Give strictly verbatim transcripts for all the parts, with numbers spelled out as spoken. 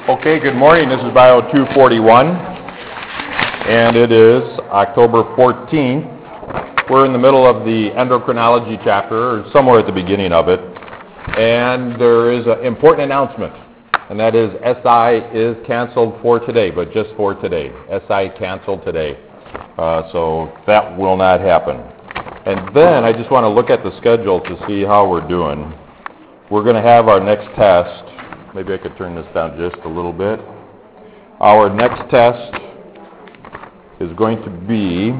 Okay, good morning. This is Bio two forty-one, and it is October fourteenth. We're in the middle of the endocrinology chapter, or somewhere at the beginning of it, and there is an important announcement, and that is S I is canceled for today, but just for today. S I canceled today, uh, so that will not happen. And then I just want to look at the schedule to see how we're doing. We're going to have our next test. Maybe I could turn this down just a little bit. Our next test is going to be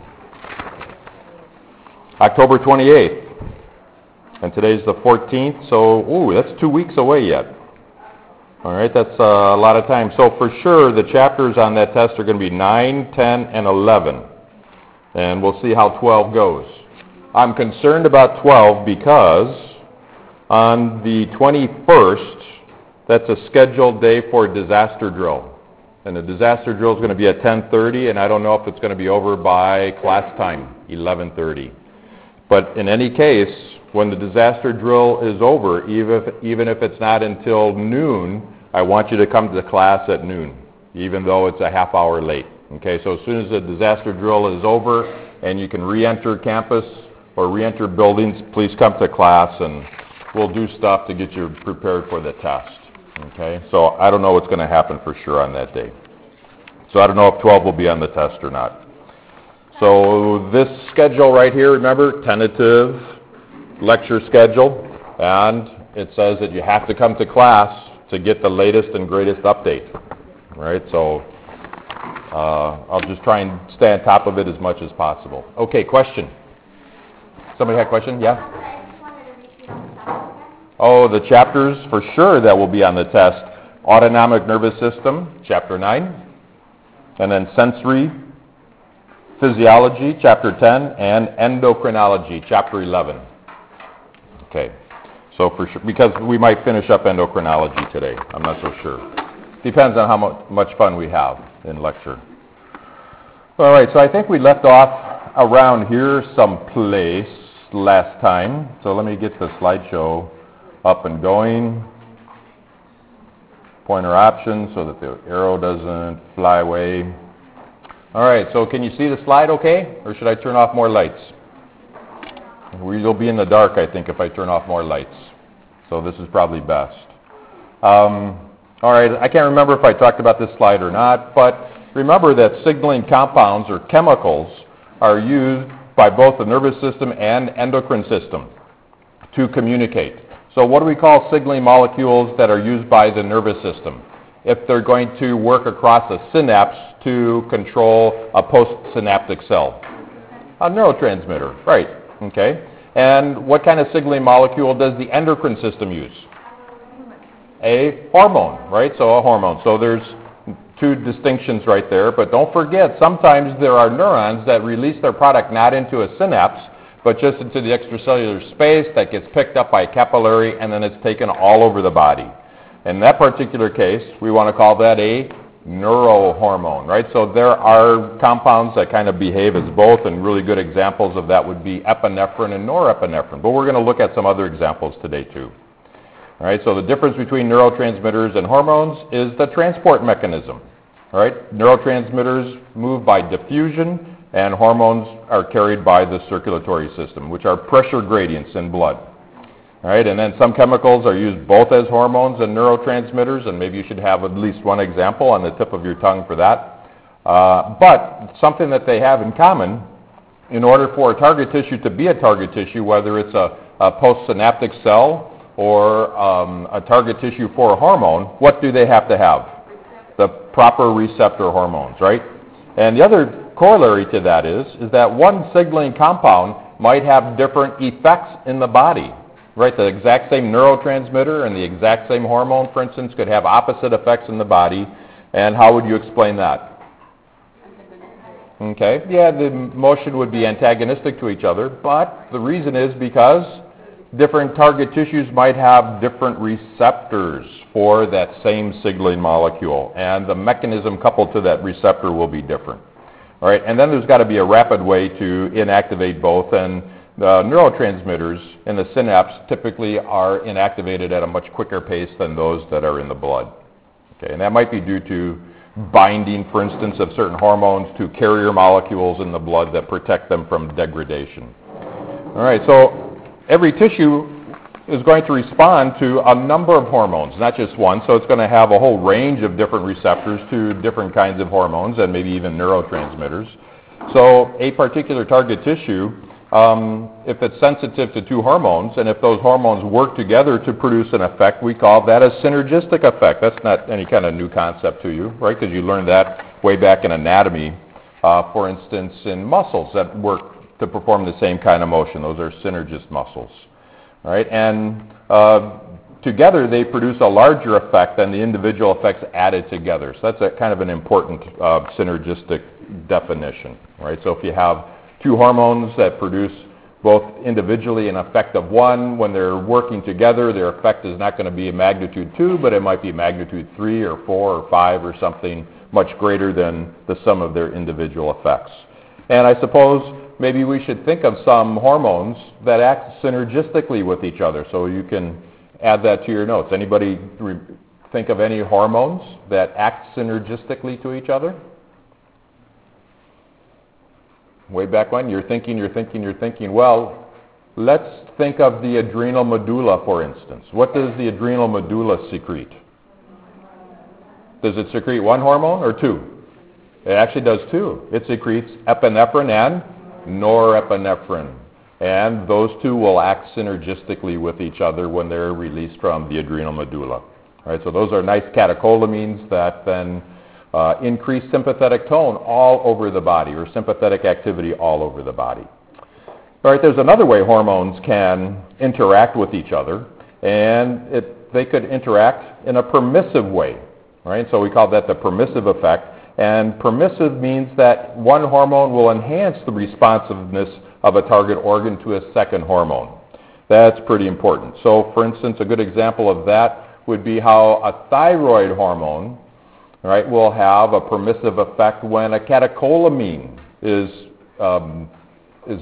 October twenty-eighth. And today's the fourteenth, so, ooh, that's two weeks away yet. All right, that's uh, a lot of time. So for sure, the chapters on that test are going to be nine, ten, and eleven. And we'll see how twelve goes. I'm concerned about twelve because on the twenty-first, that's a scheduled day for disaster drill. And the disaster drill is going to be at ten thirty, and I don't know if it's going to be over by class time, eleven thirty. But in any case, when the disaster drill is over, even if, even if it's not until noon, I want you to come to the class at noon, even though it's a half hour late. Okay, so as soon as the disaster drill is over and you can re-enter campus or re-enter buildings, please come to class and we'll do stuff to get you prepared for the test. Okay, so I don't know what's going to happen for sure on that day. So I don't know if twelve will be on the test or not. So this schedule right here, remember, tentative lecture schedule, and it says that you have to come to class to get the latest and greatest update. Right, so uh, I'll just try and stay on top of it as much as possible. Okay, question? Somebody had a question? Yeah? Oh, the chapters for sure that will be on the test. Autonomic nervous system, chapter nine. And then sensory physiology, chapter ten. And endocrinology, chapter eleven. Okay. So for sure, because we might finish up endocrinology today. I'm not so sure. Depends on how much, much fun we have in lecture. All right, so I think we left off around here someplace last time. So let me get the slideshow up and going. Pointer options so that the arrow doesn't fly away. All right, so can you see the slide okay? Or should I turn off more lights? We'll be in the dark, I think, if I turn off more lights. So this is probably best. Um, all right, I can't remember if I talked about this slide or not, but remember that signaling compounds or chemicals are used by both the nervous system and endocrine system to communicate. So what do we call signaling molecules that are used by the nervous system if they're going to work across a synapse to control a postsynaptic cell? A neurotransmitter, right, okay. And what kind of signaling molecule does the endocrine system use? A hormone, right, so a hormone. So there's two distinctions right there, but don't forget, sometimes there are neurons that release their product not into a synapse, but just into the extracellular space that gets picked up by a capillary, and then it's taken all over the body. In that particular case, we want to call that a neurohormone, right? So there are compounds that kind of behave as both, and really good examples of that would be epinephrine and norepinephrine. But we're going to look at some other examples today too. All right, so the difference between neurotransmitters and hormones is the transport mechanism. All right, neurotransmitters move by diffusion, and hormones are carried by the circulatory system, which are pressure gradients in blood. All right, and then some chemicals are used both as hormones and neurotransmitters, and maybe you should have at least one example on the tip of your tongue for that. Uh, but something that they have in common, in order for a target tissue to be a target tissue, whether it's a, a postsynaptic cell or um, a target tissue for a hormone, what do they have to have? The proper receptor hormones, right? And the other corollary to that is, is that one signaling compound might have different effects in the body, right? The exact same neurotransmitter and the exact same hormone, for instance, could have opposite effects in the body. And how would you explain that? Okay, yeah, the motion would be antagonistic to each other, but the reason is because different target tissues might have different receptors for that same signaling molecule, and the mechanism coupled to that receptor will be different. All right, and then there's got to be a rapid way to inactivate both, and the neurotransmitters in the synapse typically are inactivated at a much quicker pace than those that are in the blood. Okay, and that might be due to binding, for instance, of certain hormones to carrier molecules in the blood that protect them from degradation. All right, so every tissue is going to respond to a number of hormones, not just one, so it's going to have a whole range of different receptors to different kinds of hormones and maybe even neurotransmitters. So a particular target tissue, um, if it's sensitive to two hormones, and if those hormones work together to produce an effect, we call that a synergistic effect. That's not any kind of new concept to you, right? Because you learned that way back in anatomy, uh, for instance, in muscles that work to perform the same kind of motion. Those are synergist muscles, right? And uh, together they produce a larger effect than the individual effects added together. So that's a kind of an important uh, synergistic definition, right? So if you have two hormones that produce both individually an effect of one, when they're working together, their effect is not going to be a magnitude two, but it might be magnitude three or four or five or something much greater than the sum of their individual effects. And I suppose maybe we should think of some hormones that act synergistically with each other. So you can add that to your notes. Anybody re- think of any hormones that act synergistically to each other? Way back when? You're thinking, you're thinking, you're thinking. Well, let's think of the adrenal medulla, for instance. What does the adrenal medulla secrete? Does it secrete one hormone or two? It actually does two. It secretes epinephrine and norepinephrine. And those two will act synergistically with each other when they're released from the adrenal medulla. All right, so those are nice catecholamines that then uh, increase sympathetic tone all over the body, or sympathetic activity all over the body. All right, there's another way hormones can interact with each other, and it, they could interact in a permissive way. Right, so we call that the permissive effect. And permissive means that one hormone will enhance the responsiveness of a target organ to a second hormone. That's pretty important. So, for instance, a good example of that would be how a thyroid hormone, right, will have a permissive effect when a catecholamine is, um, is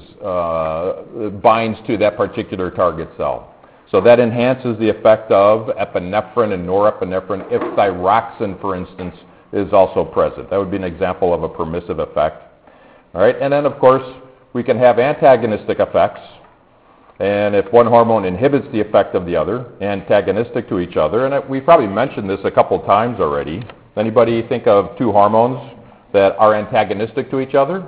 uh, binds to that particular target cell. So that enhances the effect of epinephrine and norepinephrine if thyroxine, for instance, is also present. That would be an example of a permissive effect. All right, and then of course we can have antagonistic effects, and if one hormone inhibits the effect of the other, antagonistic to each other, and we probably mentioned this a couple times already. Anybody think of two hormones that are antagonistic to each other?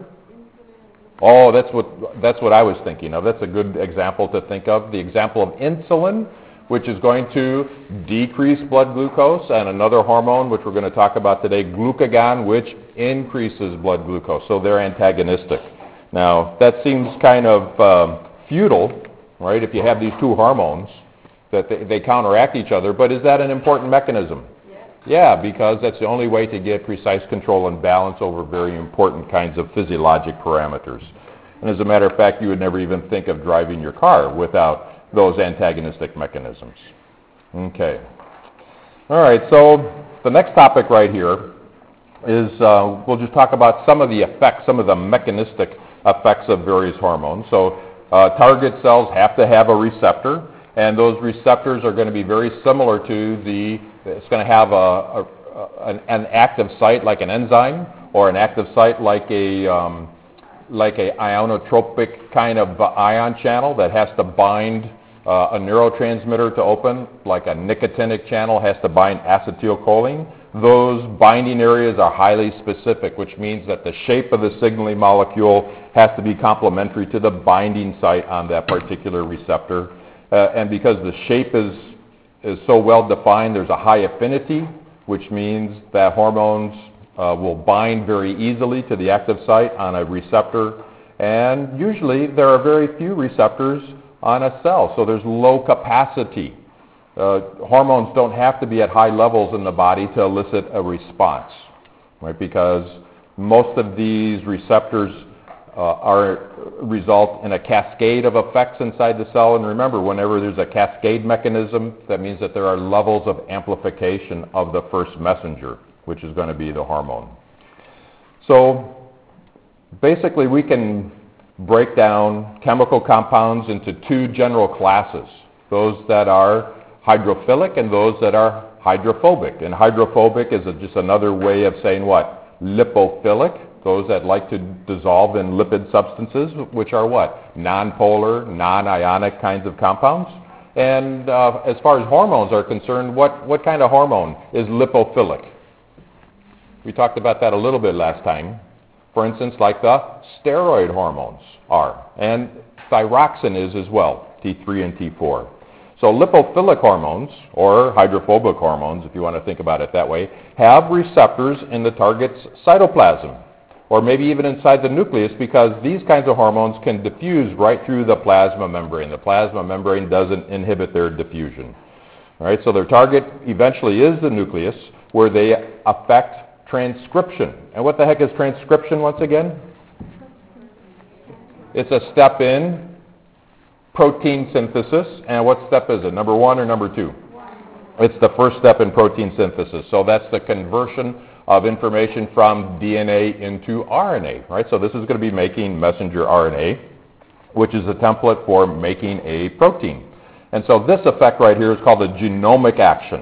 Oh, that's what that's what I was thinking of. That's a good example to think of. The example of insulin, which is going to decrease blood glucose, and another hormone, which we're going to talk about today, glucagon, which increases blood glucose. So they're antagonistic. Now, that seems kind of um, futile, right, if you have these two hormones, that they, they counteract each other, but is that an important mechanism? Yes. Yeah, because that's the only way to get precise control and balance over very important kinds of physiologic parameters. And as a matter of fact, you would never even think of driving your car without those antagonistic mechanisms. Okay. All right, so the next topic right here is uh, we'll just talk about some of the effects, some of the mechanistic effects of various hormones. So uh, target cells have to have a receptor, and those receptors are going to be very similar to the, it's going to have a, a, a, an, an active site like an enzyme, or an active site like a, um, like a ionotropic kind of ion channel that has to bind uh, a neurotransmitter to open, like a nicotinic channel has to bind acetylcholine. Those binding areas are highly specific, which means that the shape of the signaling molecule has to be complementary to the binding site on that particular receptor. Uh, and because the shape is, is so well defined, there's a high affinity, which means that hormones Uh, will bind very easily to the active site on a receptor, and usually there are very few receptors on a cell, so there's low capacity. Uh, hormones don't have to be at high levels in the body to elicit a response, right? Because most of these receptors uh, are result in a cascade of effects inside the cell, and remember, whenever there's a cascade mechanism, that means that there are levels of amplification of the first messenger, which is going to be the hormone. So basically we can break down chemical compounds into two general classes, those that are hydrophilic and those that are hydrophobic. And hydrophobic is a, just another way of saying what? Lipophilic, those that like to dissolve in lipid substances, which are what? Non-polar, non-ionic kinds of compounds. And uh, as far as hormones are concerned, what, what kind of hormone is lipophilic? We talked about that a little bit last time. For instance, like the steroid hormones are, and thyroxine is as well, T three and T four. So lipophilic hormones, or hydrophobic hormones, if you want to think about it that way, have receptors in the target's cytoplasm, or maybe even inside the nucleus, because these kinds of hormones can diffuse right through the plasma membrane. The plasma membrane doesn't inhibit their diffusion. All right, so their target eventually is the nucleus, where they affect transcription. And what the heck is transcription once again? It's a step in protein synthesis. And what step is it? Number one or number two? It's the first step in protein synthesis. So that's the conversion of information from D N A into R N A, right? So this is going to be making messenger R N A, which is a template for making a protein. And so this effect right here is called the genomic action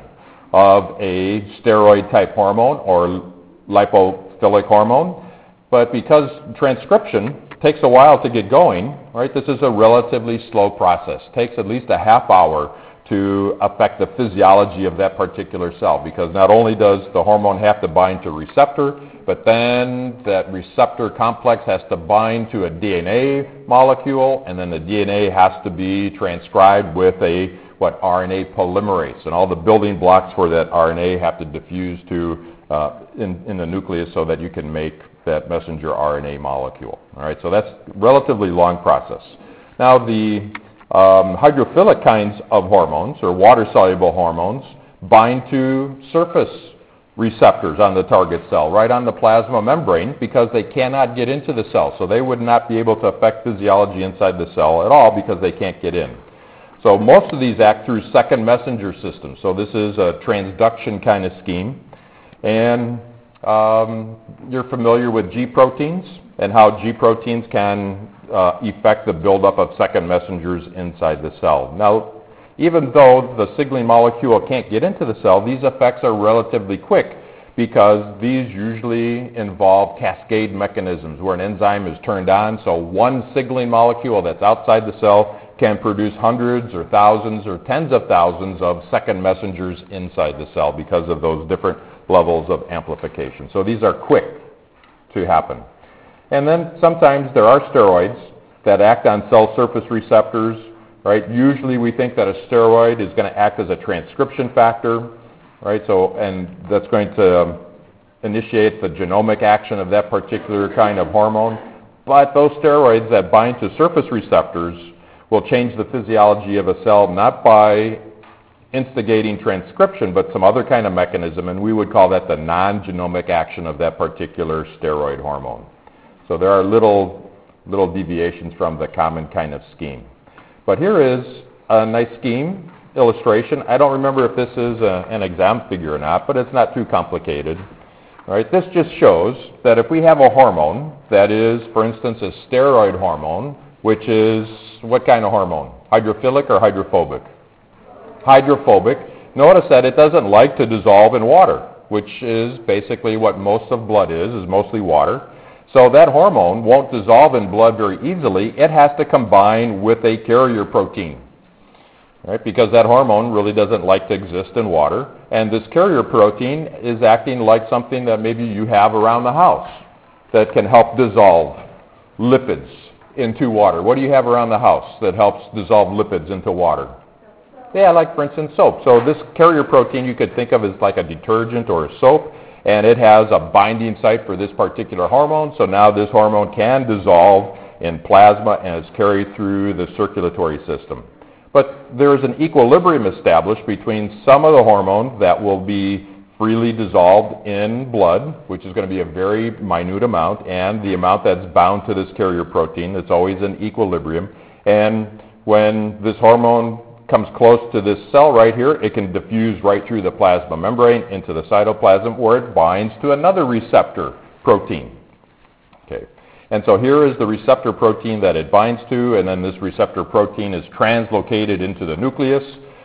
of a steroid-type hormone or lipophilic hormone. But because transcription takes a while to get going, right, this is a relatively slow process. It takes at least a half hour to affect the physiology of that particular cell, because not only does the hormone have to bind to a receptor, but then that receptor complex has to bind to a D N A molecule, and then the D N A has to be transcribed with a what R N A polymerase, and all the building blocks for that R N A have to diffuse to uh, in, in the nucleus so that you can make that messenger R N A molecule. All right, so that's a relatively long process. Now the um, hydrophilic kinds of hormones, or water-soluble hormones, bind to surface receptors on the target cell, right on the plasma membrane, because they cannot get into the cell. So they would not be able to affect physiology inside the cell at all because they can't get in. So most of these act through second messenger systems. So this is a transduction kind of scheme. And um, you're familiar with G proteins and how G proteins can uh, affect the buildup of second messengers inside the cell. Now, even though the signaling molecule can't get into the cell, these effects are relatively quick, because these usually involve cascade mechanisms where an enzyme is turned on. So one signaling molecule that's outside the cell can produce hundreds or thousands or tens of thousands of second messengers inside the cell because of those different levels of amplification. So these are quick to happen. And then sometimes there are steroids that act on cell surface receptors, right? Usually we think that a steroid is going to act as a transcription factor, right? So, and that's going to um, initiate the genomic action of that particular kind of hormone. But those steroids that bind to surface receptors will change the physiology of a cell, not by instigating transcription, but some other kind of mechanism, and we would call that the non-genomic action of that particular steroid hormone. So there are little, little deviations from the common kind of scheme. But here is a nice scheme illustration. I don't remember if this is a, an exam figure or not, but it's not too complicated. All right, this just shows that if we have a hormone that is, for instance, a steroid hormone, which is what kind of hormone? Hydrophilic or hydrophobic? Hydrophobic. Notice that it doesn't like to dissolve in water, which is basically what most of blood is, is mostly water. So that hormone won't dissolve in blood very easily. It has to combine with a carrier protein, right? Because that hormone really doesn't like to exist in water. And this carrier protein is acting like something that maybe you have around the house that can help dissolve lipids into water. What do you have around the house that helps dissolve lipids into water? Yeah, like for instance soap. So this carrier protein you could think of as like a detergent or a soap, and it has a binding site for this particular hormone. So now this hormone can dissolve in plasma and is carried through the circulatory system. But there is an equilibrium established between some of the hormone that will be freely dissolved in blood, which is going to be a very minute amount, and the amount that's bound to this carrier protein. It's always in equilibrium. And when this hormone comes close to this cell right here, it can diffuse right through the plasma membrane into the cytoplasm, where it binds to another receptor protein. Okay. And so here is the receptor protein that it binds to, and then this receptor protein is translocated into the nucleus,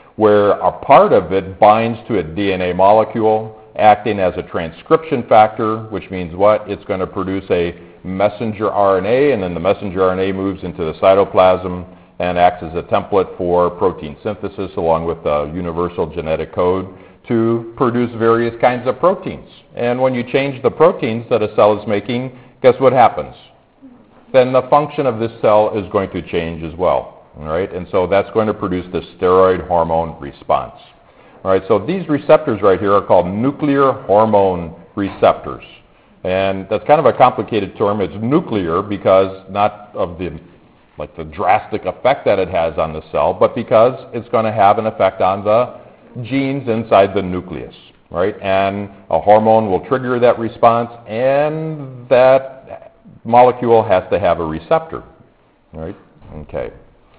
where a part of it binds to a D N A molecule, acting as a transcription factor, which means what? It's going to produce a messenger R N A, and then the messenger R N A moves into the cytoplasm and acts as a template for protein synthesis along with the universal genetic code to produce various kinds of proteins. And when you change the proteins that a cell is making, guess what happens? Then the function of this cell is going to change as well. All right? And so that's going to produce the steroid hormone response. All right, so these receptors right here are called nuclear hormone receptors. And that's kind of a complicated term. It's nuclear because not of the like the drastic effect that it has on the cell, but because it's going to have an effect on the genes inside the nucleus, right? And a hormone will trigger that response, and that molecule has to have a receptor, right? Okay.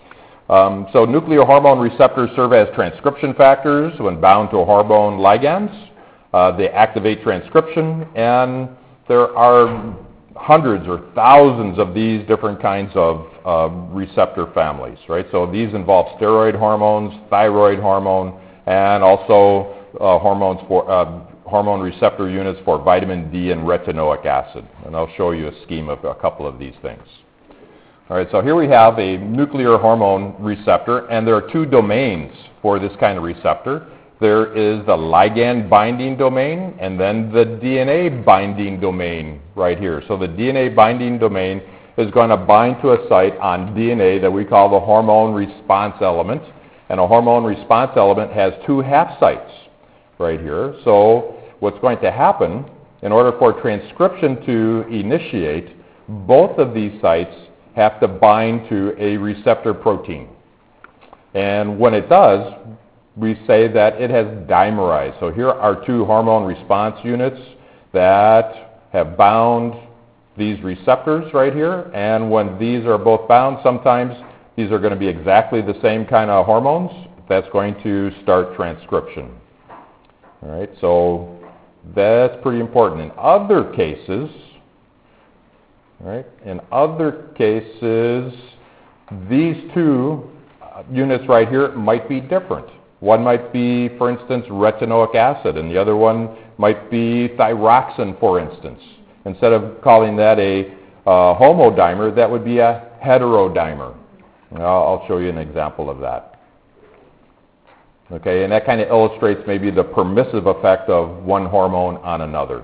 Um, so nuclear hormone receptors serve as transcription factors when bound to hormone ligands. Uh, they activate transcription, and there are hundreds or thousands of these different kinds of uh, receptor families, right? So these involve steroid hormones, thyroid hormone, and also uh, hormones for uh, hormone receptor units for vitamin D and retinoic acid. And I'll show you a scheme of a couple of these things. All right, so here we have a nuclear hormone receptor, and there are two domains for this kind of receptor. There is the ligand binding domain and then the D N A binding domain right here. So the D N A binding domain is going to bind to a site on D N A that we call the hormone response element. And a hormone response element has two half sites right here. So what's going to happen, in order for transcription to initiate, both of these sites have to bind to a receptor protein. And when it does, we say that it has dimerized. So here are two hormone response units that have bound these receptors right here. And when these are both bound, sometimes these are going to be exactly the same kind of hormones. That's going to start transcription. All right, so that's pretty important. In other cases, all right, in other cases, these two units right here might be different. One might be, for instance, retinoic acid, and the other one might be thyroxine, for instance. Instead of calling that a uh, homodimer, that would be a heterodimer. I'll, I'll show you an example of that. Okay, and that kind of illustrates maybe the permissive effect of one hormone on another.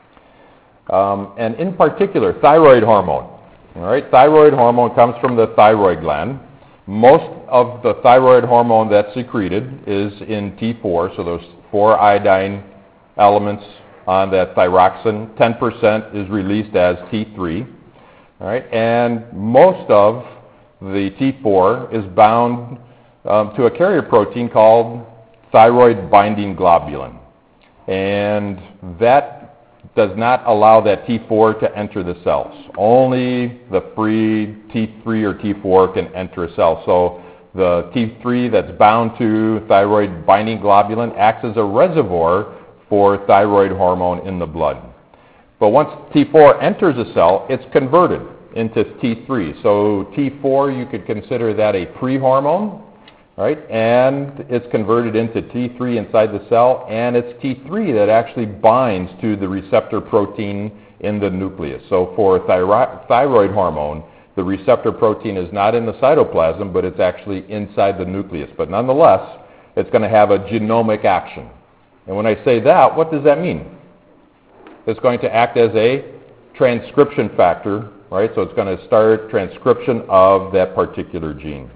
Um, and in particular, thyroid hormone. All right, thyroid hormone comes from the thyroid gland. Most of the thyroid hormone that's secreted is in T four, so those four iodine elements on that thyroxine. ten percent is released as T three. All right, and most of the T four is bound um, to a carrier protein called thyroid binding globulin. And that does not allow that T four to enter the cells. Only the free T three or T four can enter a cell. So the T three that's bound to thyroid binding globulin acts as a reservoir for thyroid hormone in the blood. But once T four enters a cell, it's converted into T three. So T four, you could consider that a pre-hormone, right? And it's converted into T three inside the cell, and it's T three that actually binds to the receptor protein in the nucleus. So for thyro- thyroid hormone, the receptor protein is not in the cytoplasm, but it's actually inside the nucleus. But nonetheless, it's going to have a genomic action. And when I say that, what does that mean? It's going to act as a transcription factor, right? So it's going to start transcription of that particular gene.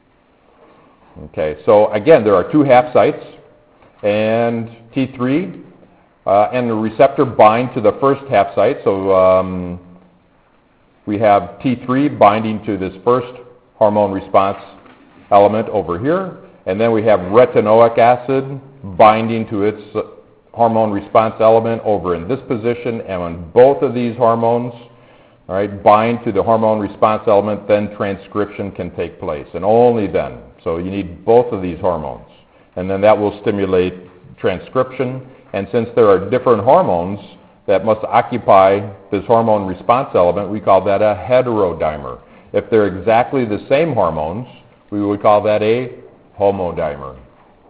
Okay, so again, there are two half sites, and T three uh, and the receptor bind to the first half site. So um, we have T three binding to this first hormone response element over here, and then we have retinoic acid binding to its hormone response element over in this position. And when both of these hormones, all right, bind to the hormone response element, then transcription can take place, and only then. So you need both of these hormones, and then that will stimulate transcription. And since there are different hormones that must occupy this hormone response element, we call that a heterodimer. If they're exactly the same hormones, we would call that a homodimer.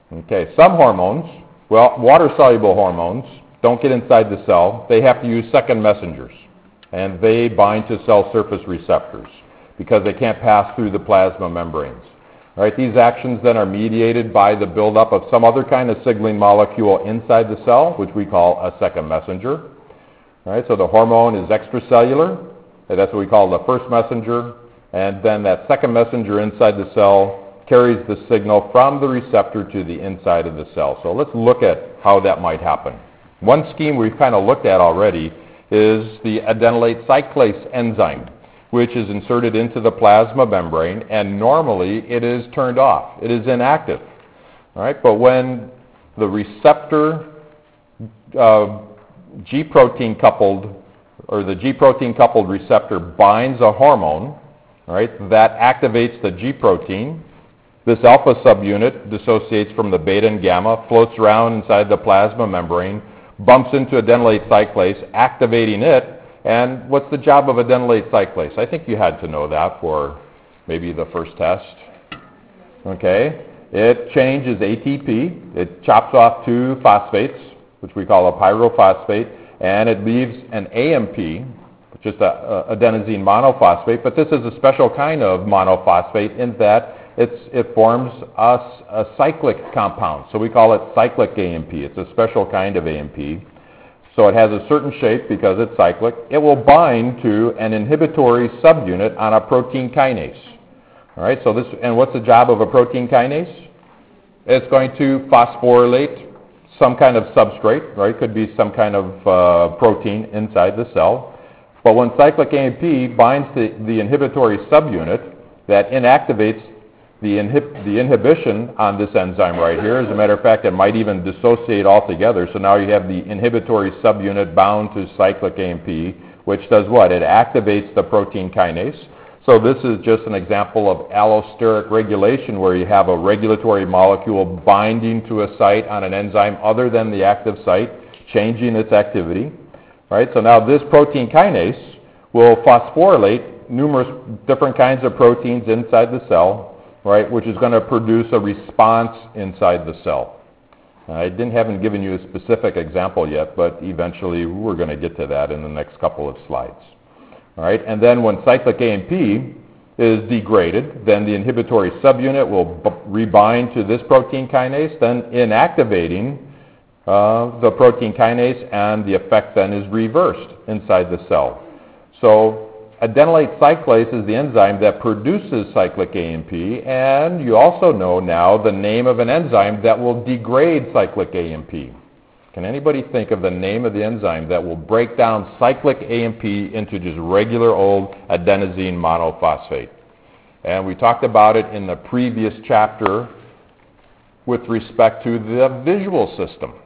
Okay, some hormones, well, water-soluble hormones, don't get inside the cell. They have to use second messengers, and they bind to cell surface receptors because they can't pass through the plasma membranes. All right, these actions then are mediated by the buildup of some other kind of signaling molecule inside the cell, which we call a second messenger. All right, so the hormone is extracellular, and that's what we call the first messenger, and then that second messenger inside the cell carries the signal from the receptor to the inside of the cell. So let's look at how that might happen. One scheme we've kind of looked at already is the adenylate cyclase enzyme, which is inserted into the plasma membrane, and normally it is turned off. It is inactive. All right, but when the receptor uh, G-protein coupled, or the G-protein coupled receptor binds a hormone, all right, that activates the G-protein. This alpha subunit dissociates from the beta and gamma, floats around inside the plasma membrane, bumps into adenylate cyclase, activating it. And what's the job of adenylate cyclase? I think you had to know that for maybe the first test. Okay, it changes A T P. It chops off two phosphates, which we call a pyrophosphate, and it leaves an A M P, just a, a adenosine monophosphate. But this is a special kind of monophosphate in that It's, it forms a, a cyclic compound, so we call it cyclic A M P. It's a special kind of A M P. So it has a certain shape because it's cyclic. It will bind to an inhibitory subunit on a protein kinase. All right, so this, and what's the job of a protein kinase? It's going to phosphorylate some kind of substrate, right? Could be some kind of uh, protein inside the cell. But when cyclic A M P binds to the inhibitory subunit, that inactivates The, inhib the inhibition on this enzyme right here. As a matter of fact, it might even dissociate altogether. So now you have the inhibitory subunit bound to cyclic A M P, which does what? It activates the protein kinase. So this is just an example of allosteric regulation, where you have a regulatory molecule binding to a site on an enzyme other than the active site, changing its activity. Right? So now this protein kinase will phosphorylate numerous different kinds of proteins inside the cell, right, which is going to produce a response inside the cell. I didn't haven't given you a specific example yet, but eventually we're going to get to that in the next couple of slides. All right, and then when cyclic A M P is degraded, then the inhibitory subunit will rebind to this protein kinase, then inactivating uh, the protein kinase, and the effect then is reversed inside the cell. So adenylate cyclase is the enzyme that produces cyclic A M P, and you also know now the name of an enzyme that will degrade cyclic A M P. Can anybody think of the name of the enzyme that will break down cyclic A M P into just regular old adenosine monophosphate? And we talked about it in the previous chapter with respect to the visual system.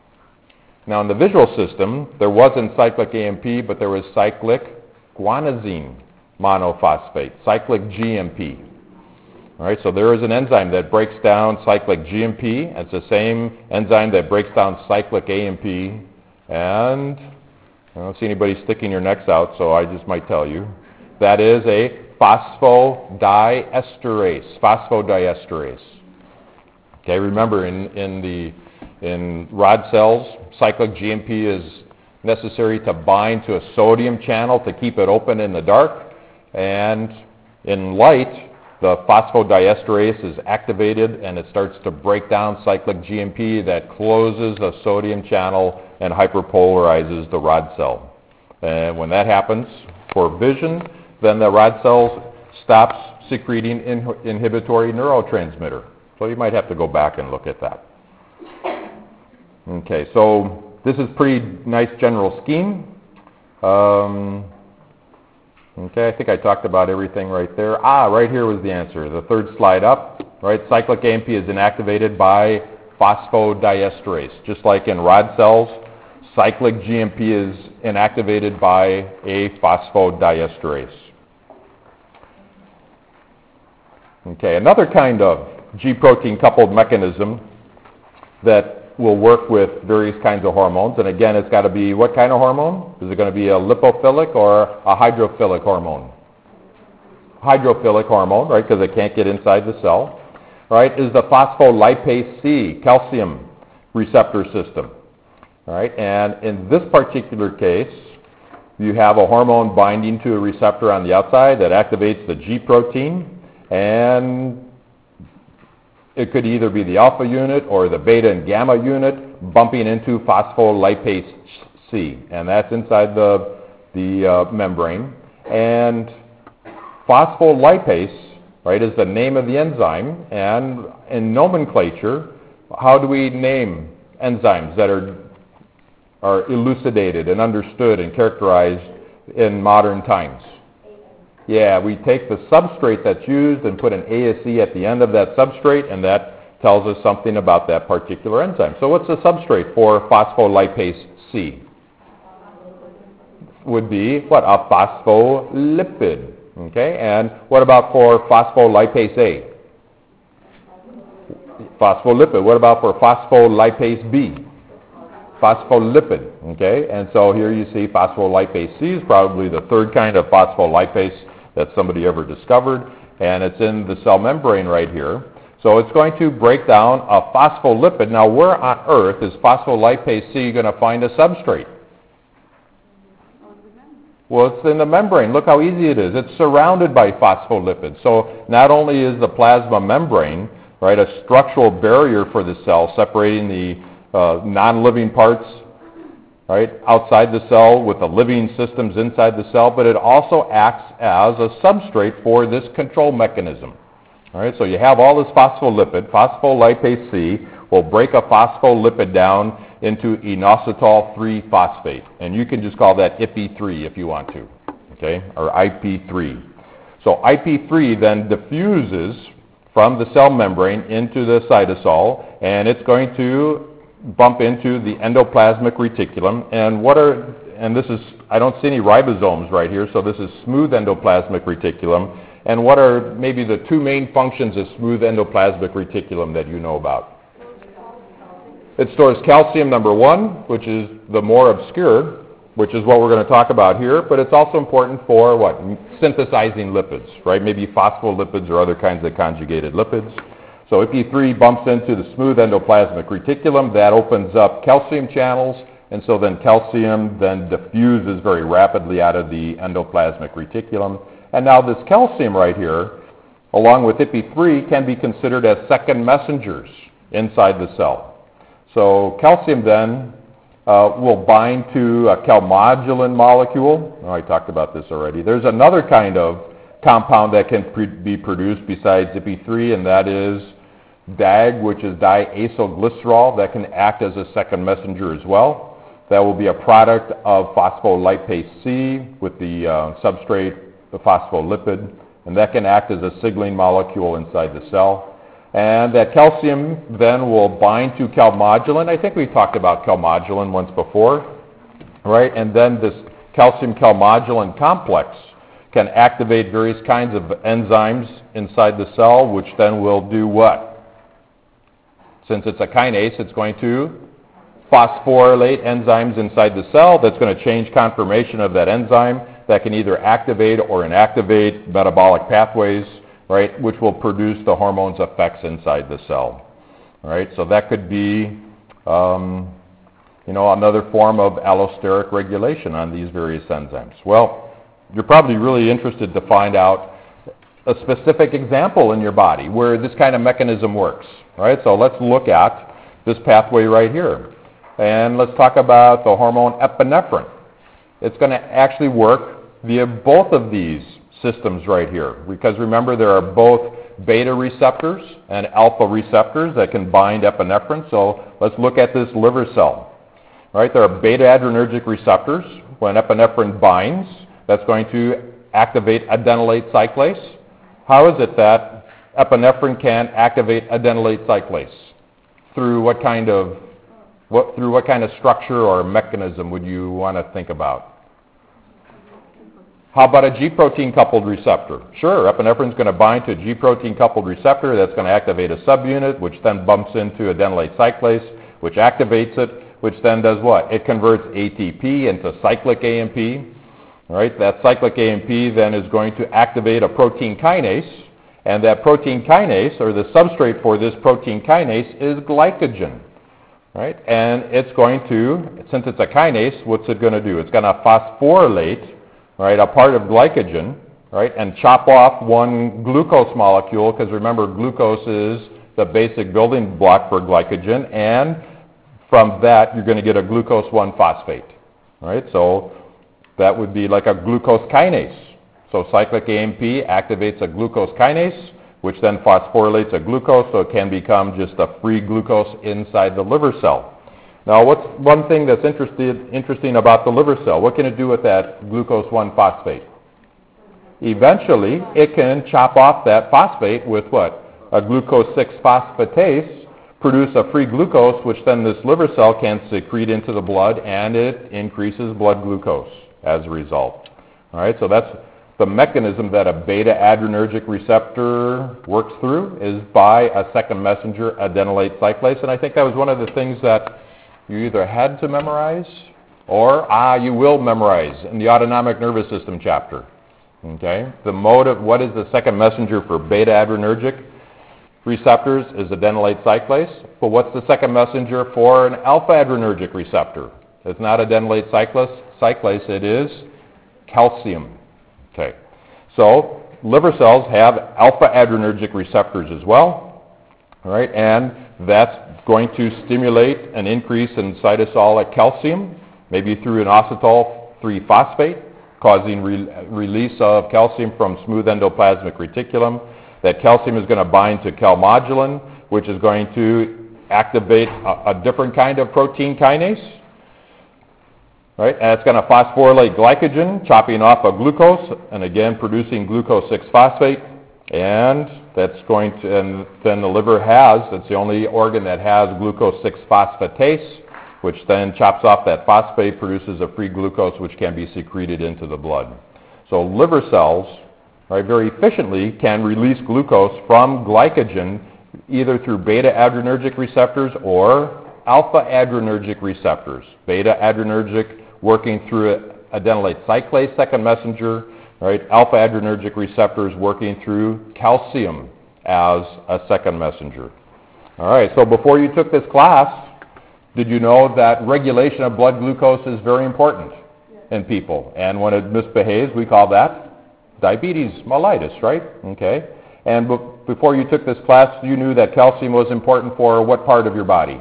Now in the visual system, there wasn't cyclic A M P, but there was cyclic guanosine monophosphate, cyclic G M P. All right, so there is an enzyme that breaks down cyclic G M P. It's the same enzyme that breaks down cyclic A M P. And I don't see anybody sticking your necks out, so I just might tell you. That is a phosphodiesterase, phosphodiesterase. Okay, remember in, in, the, in rod cells, cyclic G M P is necessary to bind to a sodium channel to keep it open in the dark, and in light the phosphodiesterase is activated and it starts to break down cyclic G M P that closes the sodium channel and hyperpolarizes the rod cell. And when that happens for vision, then the rod cell stops secreting in inhibitory neurotransmitter. So you might have to go back and look at that. Okay, so this is pretty nice general scheme. Um, okay, I think I talked about everything right there. Ah, right here was the answer. The third slide up, right? Cyclic A M P is inactivated by phosphodiesterase. Just like in rod cells, cyclic G M P is inactivated by a phosphodiesterase. Okay, another kind of G-protein coupled mechanism that will work with various kinds of hormones. And again, it's got to be what kind of hormone? Is it going to be a lipophilic or a hydrophilic hormone? Hydrophilic hormone, right, because it can't get inside the cell. right, is the phospholipase C, calcium receptor system. All right, and in this particular case, you have a hormone binding to a receptor on the outside that activates the G protein, and it could either be the alpha unit or the beta and gamma unit bumping into phospholipase C, and that's inside the, the uh, membrane. And phospholipase, right, is the name of the enzyme, and in nomenclature, how do we name enzymes that are, are elucidated and understood and characterized in modern times? Yeah, we take the substrate that's used and put an A S E at the end of that substrate, and that tells us something about that particular enzyme. So what's the substrate for phospholipase C? Would be, what, a phospholipid. Okay, and what about for phospholipase A? Phospholipid. What about for phospholipase B? Phospholipid. Okay, and so here you see phospholipase C is probably the third kind of phospholipase that somebody ever discovered, and it's in the cell membrane right here. So it's going to break down a phospholipid. Now, where on earth is phospholipase C going to find a substrate? Well, it's in the membrane. Look how easy it is. It's surrounded by phospholipids. So not only is the plasma membrane, right, a structural barrier for the cell separating the uh, non-living parts, right, outside the cell with the living systems inside the cell, but it also acts as a substrate for this control mechanism. All right, so you have all this phospholipid. Phospholipase C will break a phospholipid down into inositol three phosphate, and you can just call that I P three if you want to, okay, or I P three. So I P three then diffuses from the cell membrane into the cytosol, and it's going to bump into the endoplasmic reticulum. And what are, and this is, I don't see any ribosomes right here, so this is smooth endoplasmic reticulum. And what are maybe the two main functions of smooth endoplasmic reticulum that you know about? It stores calcium, number one, which is the more obscure, which is what we're going to talk about here, but it's also important for what? Synthesizing lipids, right? Maybe phospholipids or other kinds of conjugated lipids. So I P three bumps into the smooth endoplasmic reticulum. That opens up calcium channels, and so then calcium then diffuses very rapidly out of the endoplasmic reticulum. And now this calcium right here, along with I P three, can be considered as second messengers inside the cell. So calcium then uh, will bind to a calmodulin molecule. Oh, I talked about this already. There's another kind of compound that can pre- be produced besides I P three, and that is D A G, which is diacylglycerol, that can act as a second messenger as well. That will be a product of phospholipase C with the uh, substrate, the phospholipid, and that can act as a signaling molecule inside the cell. And that calcium then will bind to calmodulin. I think we talked about calmodulin once before, right? And then this calcium calmodulin complex can activate various kinds of enzymes inside the cell, which then will do what? Since it's a kinase, it's going to phosphorylate enzymes inside the cell. That's going to change conformation of that enzyme that can either activate or inactivate metabolic pathways, right, which will produce the hormone's effects inside the cell. All right, so that could be, um, you know, another form of allosteric regulation on these various enzymes. Well, you're probably really interested to find out a specific example in your body where this kind of mechanism works. All right, so let's look at this pathway right here. And let's talk about the hormone epinephrine. It's going to actually work via both of these systems right here, because remember there are both beta receptors and alpha receptors that can bind epinephrine. So let's look at this liver cell. Right, there are beta adrenergic receptors. When epinephrine binds, that's going to activate adenylate cyclase. How is it that epinephrine can activate adenylate cyclase? Through what kind of what through what kind of structure or mechanism would you want to think about? How about a G protein coupled receptor? Sure, epinephrine is going to bind to a G protein coupled receptor. That's going to activate a subunit, which then bumps into adenylate cyclase, which activates it, which then does what? It converts A T P into cyclic A M P. All right, that cyclic A M P then is going to activate a protein kinase, And that protein kinase, or the substrate for this protein kinase, is glycogen, right? And it's going to, since it's a kinase, what's it going to do? It's going to phosphorylate, right, a part of glycogen, right, and chop off one glucose molecule, because remember, glucose is the basic building block for glycogen, and from that, you're going to get a glucose one phosphate, right? So that would be like a glucose kinase. So cyclic A M P activates a glucose kinase, which then phosphorylates a glucose, so it can become just a free glucose inside the liver cell. Now, what's one thing that's interested, interesting about the liver cell? What can it do with that glucose one phosphate? Eventually, it can chop off that phosphate with what? A glucose six phosphatase, produce a free glucose, which then this liver cell can secrete into the blood, and it increases blood glucose as a result. All right, so that's the mechanism that a beta-adrenergic receptor works through, is by a second messenger adenylate cyclase. And I think that was one of the things that you either had to memorize or ah, you will memorize in the autonomic nervous system chapter. Okay, the mode of what is the second messenger for beta-adrenergic receptors is adenylate cyclase, but what's the second messenger for an alpha-adrenergic receptor? It's not adenylate cyclase, cyclase, it is calcium. Okay, so liver cells have alpha-adrenergic receptors as well, all right, and that's going to stimulate an increase in cytosolic calcium, maybe through an inositol three phosphate, causing re- release of calcium from smooth endoplasmic reticulum. That calcium is going to bind to calmodulin, which is going to activate a, a different kind of protein kinase, right? And it's going to phosphorylate glycogen, chopping off a glucose, and again producing glucose six phosphate. And that's going to, and then the liver has, it's the only organ that has glucose six phosphatase, which then chops off that phosphate, produces a free glucose, which can be secreted into the blood. So liver cells, right, very efficiently can release glucose from glycogen either through beta-adrenergic receptors or alpha-adrenergic receptors. Beta-adrenergic working through adenylate cyclase, second messenger, right? Alpha-adrenergic receptors working through calcium as a second messenger. All right, so before you took this class, did you know that regulation of blood glucose is very important in people? And when it misbehaves, we call that diabetes mellitus, right? Okay. And be- before you took this class, you knew that calcium was important for what part of your body?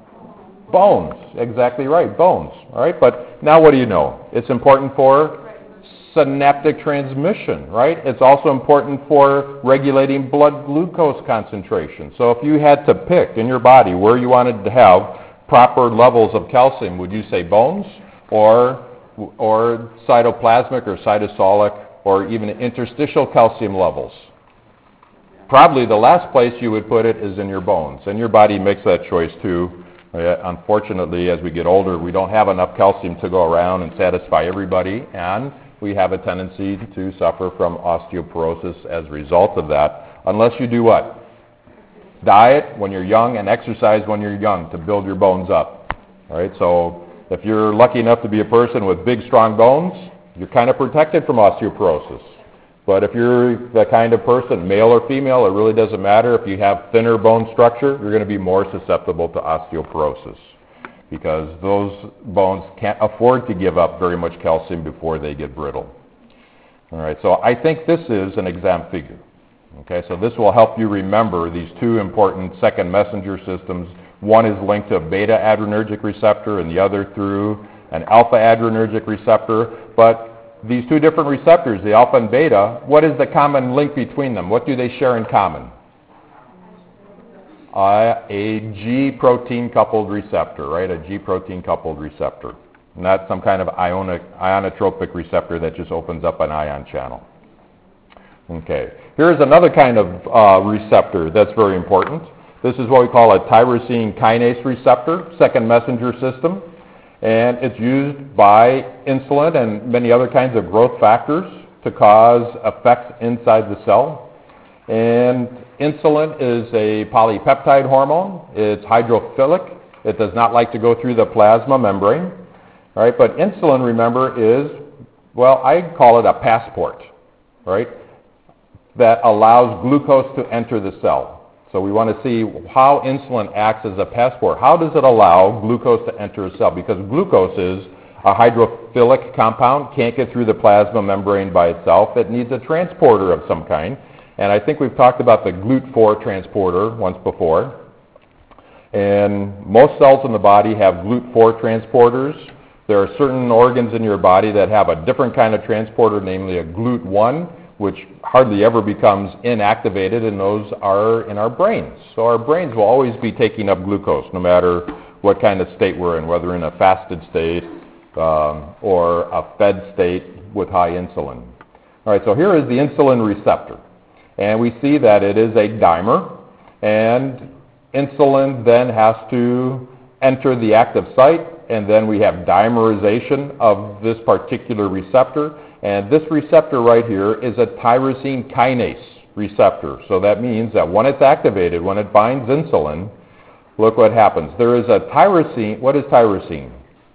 Bones. Exactly right, bones. All right, but now what do you know? It's important for synaptic transmission, right? It's also important for regulating blood glucose concentration. So if you had to pick in your body where you wanted to have proper levels of calcium, would you say bones or or cytoplasmic or cytosolic or even interstitial calcium levels? Probably the last place you would put it is in your bones, and your body makes that choice too. Uh, unfortunately, as we get older, we don't have enough calcium to go around and satisfy everybody, and we have a tendency to suffer from osteoporosis as a result of that, unless you do what? Diet when you're young and exercise when you're young to build your bones up. All right, so if you're lucky enough to be a person with big, strong bones, you're kind of protected from osteoporosis. But if you're the kind of person, male or female, it really doesn't matter. If you have thinner bone structure, you're going to be more susceptible to osteoporosis because those bones can't afford to give up very much calcium before they get brittle. All right, so I think this is an exam figure. Okay, so this will help you remember these two important second messenger systems. One is linked to a beta-adrenergic receptor and the other through an alpha-adrenergic receptor. But these two different receptors, the alpha and beta, what is the common link between them? What do they share in common? Uh, a G-protein coupled receptor, right? A G-protein coupled receptor. Not some kind of ionic, ionotropic receptor that just opens up an ion channel. Okay. Here's another kind of uh, receptor that's very important. This is what we call a tyrosine kinase receptor, second messenger system. And it's used by insulin and many other kinds of growth factors to cause effects inside the cell. And insulin is a polypeptide hormone. It's hydrophilic. It does not like to go through the plasma membrane. All right, but insulin, remember, is, well, I call it a passport, right? that allows glucose to enter the cell. So we want to see how insulin acts as a passport. How does it allow glucose to enter a cell? Because glucose is a hydrophilic compound, can't get through the plasma membrane by itself. It needs a transporter of some kind. And I think we've talked about the G L U T four transporter once before. And most cells in the body have G L U T four transporters. There are certain organs in your body that have a different kind of transporter, namely a G L U T one, which hardly ever becomes inactivated, and those are in our brains. So our brains will always be taking up glucose, no matter what kind of state we're in, whether in a fasted state um, or a fed state with high insulin. All right, so here is the insulin receptor. And we see that it is a dimer, and insulin then has to enter the active site, and then we have dimerization of this particular receptor. And this receptor right here is a tyrosine kinase receptor. So that means that when it's activated, when it binds insulin, look what happens. There is a tyrosine. What is tyrosine?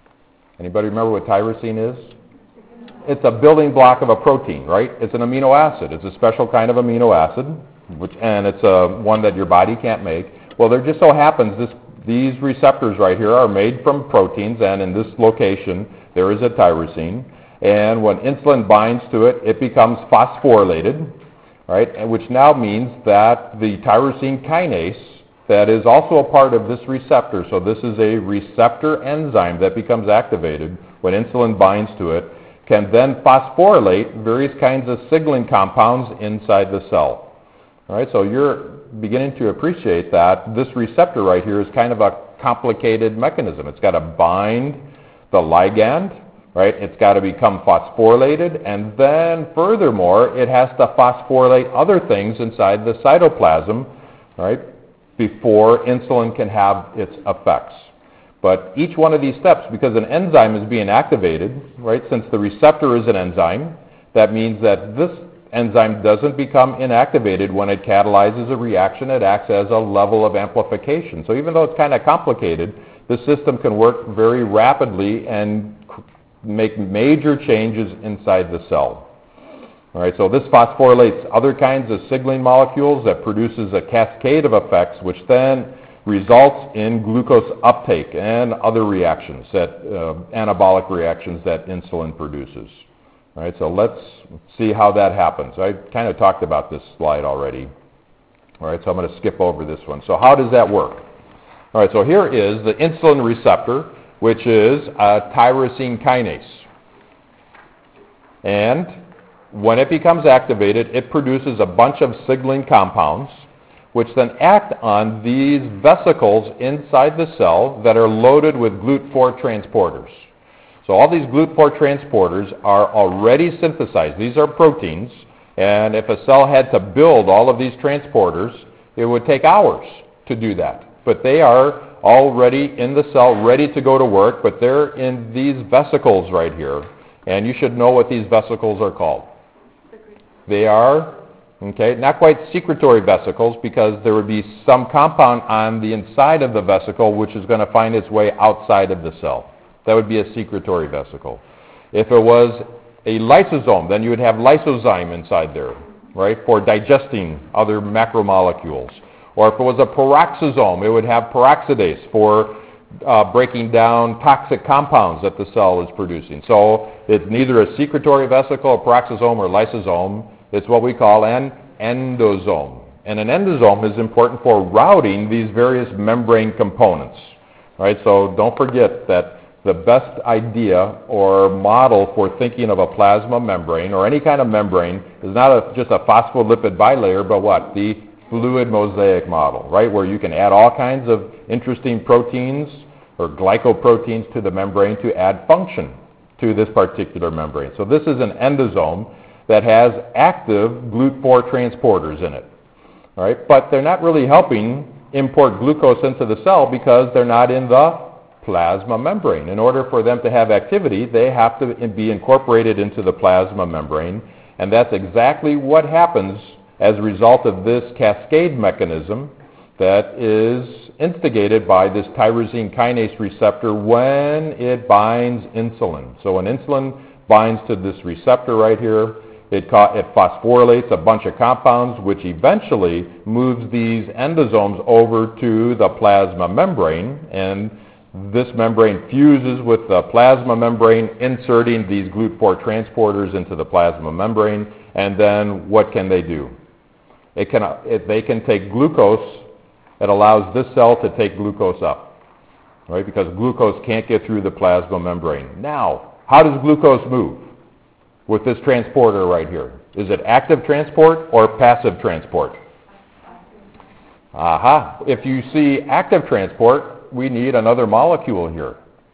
Anybody remember what tyrosine is? It's a building block of a protein, right? It's an amino acid. It's a special kind of amino acid, which, and it's a, one that your body can't make. Well, there just so happens this, these receptors right here are made from proteins, and in this location there is a tyrosine. And when insulin binds to it, it becomes phosphorylated, right? And which now means that the tyrosine kinase that is also a part of this receptor, so this is a receptor enzyme that becomes activated when insulin binds to it, can then phosphorylate various kinds of signaling compounds inside the cell. All right, so you're beginning to appreciate that this receptor right here is kind of a complicated mechanism. It's got to bind the ligand, right? It's got to become phosphorylated, and then furthermore, it has to phosphorylate other things inside the cytoplasm, right, before insulin can have its effects. But each one of these steps, because an enzyme is being activated, right, since the receptor is an enzyme, that means that this enzyme doesn't become inactivated when it catalyzes a reaction. It acts as a level of amplification. So even though it's kind of complicated, the system can work very rapidly and make major changes inside the cell. All right, so this phosphorylates other kinds of signaling molecules that produces a cascade of effects, which then results in glucose uptake and other reactions, that uh, anabolic reactions that insulin produces. All right, so let's see how that happens. I kind of talked about this slide already. All right, so I'm going to skip over this one. So how does that work? All right, so here is the insulin receptor, which is a tyrosine kinase. And when it becomes activated, it produces a bunch of signaling compounds, which then act on these vesicles inside the cell that are loaded with G L U T four transporters. So all these G L U T four transporters are already synthesized. These are proteins, and if a cell had to build all of these transporters, it would take hours to do that. But they are already in the cell, ready to go to work, but they're in these vesicles right here. And you should know what these vesicles are called. They are, okay, not quite secretory vesicles, because there would be some compound on the inside of the vesicle which is going to find its way outside of the cell. That would be a secretory vesicle. If it was a lysosome, then you would have lysozyme inside there, right, for digesting other macromolecules. Or if it was a peroxisome, it would have peroxidase for uh, breaking down toxic compounds that the cell is producing. So it's neither a secretory vesicle, a peroxisome, or lysosome. It's what we call an endosome. And an endosome is important for routing these various membrane components. Right? So don't forget that the best idea or model for thinking of a plasma membrane or any kind of membrane is not a, just a phospholipid bilayer, but what? The fluid mosaic model, right? Where you can add all kinds of interesting proteins or glycoproteins to the membrane to add function to this particular membrane. So this is an endosome that has active G L U T four transporters in it. All right? But they're not really helping import glucose into the cell because they're not in the plasma membrane. In order for them to have activity, they have to be incorporated into the plasma membrane, and that's exactly what happens as a result of this cascade mechanism that is instigated by this tyrosine kinase receptor when it binds insulin. So when insulin binds to this receptor right here, It, co- it phosphorylates a bunch of compounds, which eventually moves these endosomes over to the plasma membrane, and this membrane fuses with the plasma membrane, inserting these G L U T four transporters into the plasma membrane, and then what can they do? It can, it, they can take glucose. It allows this cell to take glucose up, right? Because glucose can't get through the plasma membrane. Now, how does glucose move with this transporter right here? Is it active transport or passive transport? Aha. If you see active transport, we need another molecule here.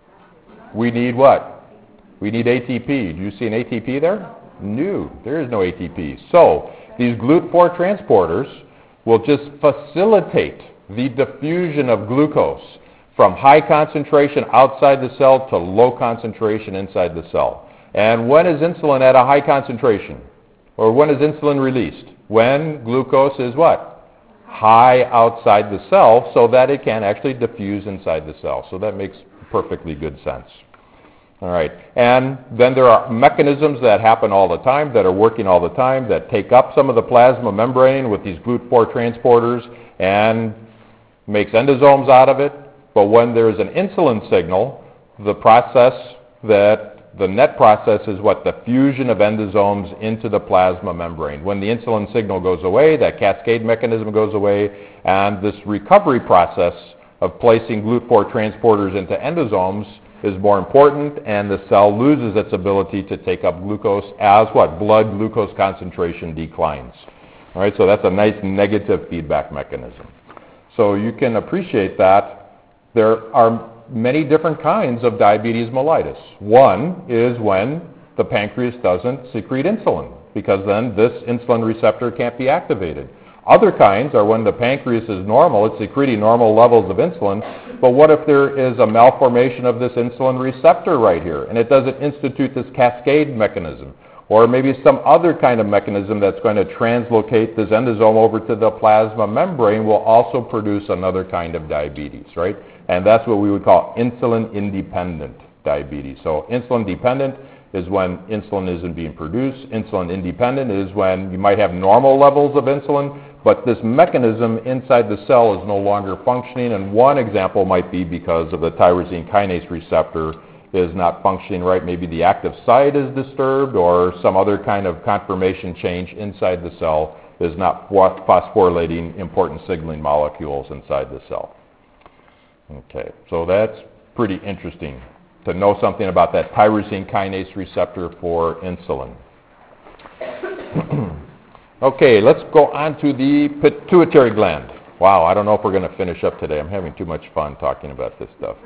We need what? We need A T P. Do you see an A T P there? No, there is no A T P. So these G L U T four transporters will just facilitate the diffusion of glucose from high concentration outside the cell to low concentration inside the cell. And when is insulin at a high concentration? Or when is insulin released? When glucose is what? High outside the cell, so that it can actually diffuse inside the cell. So that makes perfectly good sense. All right. And then there are mechanisms that happen all the time, that are working all the time, that take up some of the plasma membrane with these G L U T four transporters and makes endosomes out of it. But when there's an insulin signal, the process that the net process is what? The fusion of endosomes into the plasma membrane. When the insulin signal goes away, that cascade mechanism goes away, and this recovery process of placing G L U T four transporters into endosomes is more important, and the cell loses its ability to take up glucose as what? Blood glucose concentration declines. All right, so that's a nice negative feedback mechanism. So you can appreciate that there are many different kinds of diabetes mellitus. One is when the pancreas doesn't secrete insulin, because then this insulin receptor can't be activated. Other kinds are when the pancreas is normal, it's secreting normal levels of insulin, but what if there is a malformation of this insulin receptor right here, and it doesn't institute this cascade mechanism, or maybe some other kind of mechanism that's going to translocate this endosome over to the plasma membrane will also produce another kind of diabetes, right? And that's what we would call insulin-independent diabetes. So insulin-dependent is when insulin isn't being produced. Insulin-independent is when you might have normal levels of insulin, but this mechanism inside the cell is no longer functioning, and one example might be because of the tyrosine kinase receptor is not functioning right. Maybe the active site is disturbed, or some other kind of conformation change inside the cell is not phosphorylating important signaling molecules inside the cell. Okay, so that's pretty interesting to know something about that tyrosine kinase receptor for insulin. Okay, let's go on to the pituitary gland. Wow, I don't know if we're going to finish up today. I'm having too much fun talking about this stuff.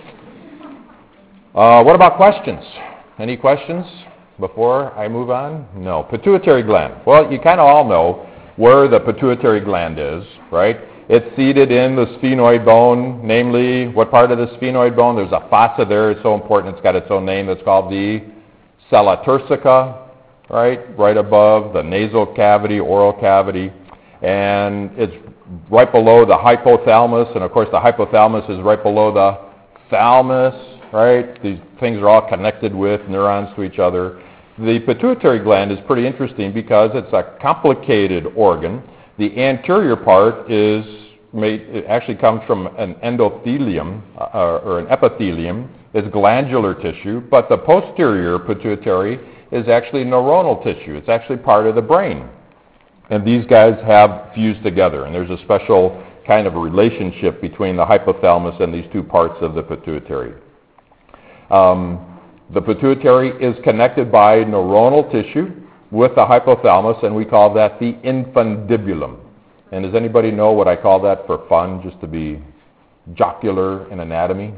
Uh, what about questions? Any questions before I move on? No. Pituitary gland. Well, you kind of all know where the pituitary gland is, right? It's seated in the sphenoid bone, namely, what part of the sphenoid bone? There's a fossa there. It's so important. It's got its own name. It's called the sella turcica, right? Right above the nasal cavity, oral cavity. And it's right below the hypothalamus. And, of course, the hypothalamus is right below the thalamus, right? These things are all connected with neurons to each other. The pituitary gland is pretty interesting because it's a complicated organ. The anterior part is made, it actually comes from an endothelium uh, or an epithelium. It's glandular tissue, but the posterior pituitary is actually neuronal tissue. It's actually part of the brain. And these guys have fused together, and there's a special kind of a relationship between the hypothalamus and these two parts of the pituitary. Um, the pituitary is connected by neuronal tissue with the hypothalamus, and we call that the infundibulum. And does anybody know what I call that for fun, just to be jocular in anatomy?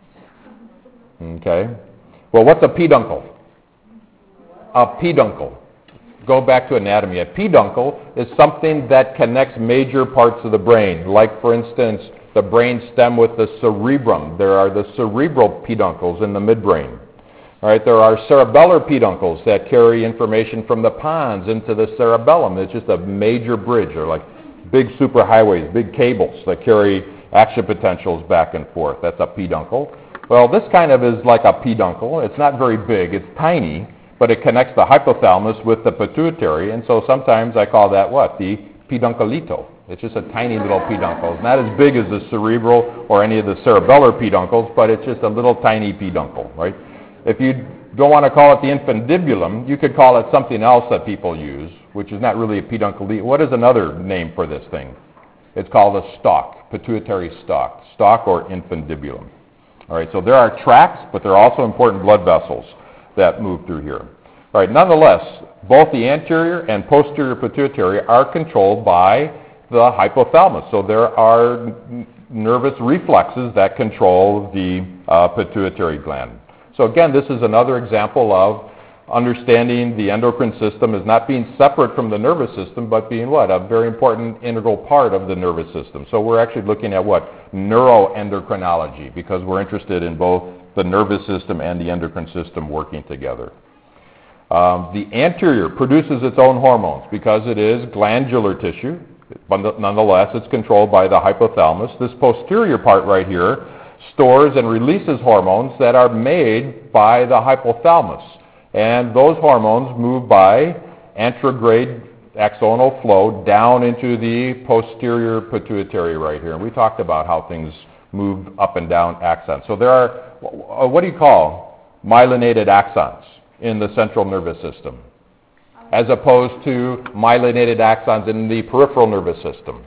Okay. Well, what's a peduncle? A peduncle. Go back to anatomy. A peduncle is something that connects major parts of the brain, like, for instance, the brain stem with the cerebrum. There are the cerebral peduncles in the midbrain. All right, there are cerebellar peduncles that carry information from the pons into the cerebellum. It's just a major bridge. They're like big superhighways, big cables that carry action potentials back and forth. That's a peduncle. Well, this kind of is like a peduncle. It's not very big. It's tiny, but it connects the hypothalamus with the pituitary, and so sometimes I call that what? The pedunculito. It's just a tiny little peduncle. It's not as big as the cerebral or any of the cerebellar peduncles, but it's just a little tiny peduncle, right? If you don't want to call it the infundibulum, you could call it something else that people use, which is not really a pedunculito. What is another name for this thing? It's called a stalk, pituitary stalk, stalk or infundibulum. All right, so there are tracts, but there are also important blood vessels that move through here. All right, nonetheless, both the anterior and posterior pituitary are controlled by the hypothalamus. So there are n- nervous reflexes that control the uh, pituitary gland. So again, this is another example of understanding the endocrine system as not being separate from the nervous system, but being what? A very important integral part of the nervous system. So we're actually looking at what? Neuroendocrinology, because we're interested in both the nervous system and the endocrine system working together. Um, the anterior produces its own hormones because it is glandular tissue, but nonetheless it's controlled by the hypothalamus. This posterior part right here stores and releases hormones that are made by the hypothalamus. And those hormones move by anterograde axonal flow down into the posterior pituitary right here. And we talked about how things move up and down axons. So there are, what do you call myelinated axons in the central nervous system, as opposed to myelinated axons in the peripheral nervous system?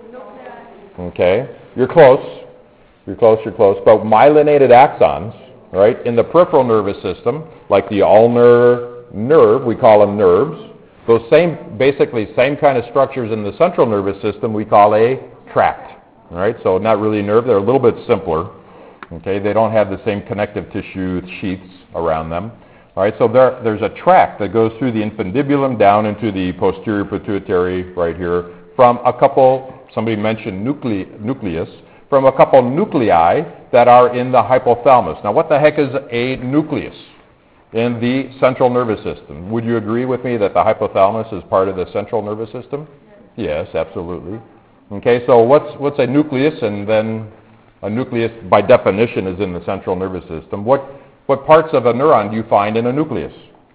Okay, you're close. You're close, you're close. But myelinated axons, right, in the peripheral nervous system, like the ulnar nerve, we call them nerves. Those same, basically same kind of structures in the central nervous system we call a tract, right? So not really a nerve, they're a little bit simpler. Okay, they don't have the same connective tissue sheaths around them. All right, so there, there's a tract that goes through the infundibulum down into the posterior pituitary right here from a couple, somebody mentioned nucle- nucleus, from a couple nuclei that are in the hypothalamus. Now, what the heck is a nucleus in the central nervous system? Would you agree with me that the hypothalamus is part of the central nervous system? Yes, yes, absolutely. Okay, so what's what's a nucleus? And then a nucleus, by definition, is in the central nervous system. What what parts of a neuron do you find in a nucleus?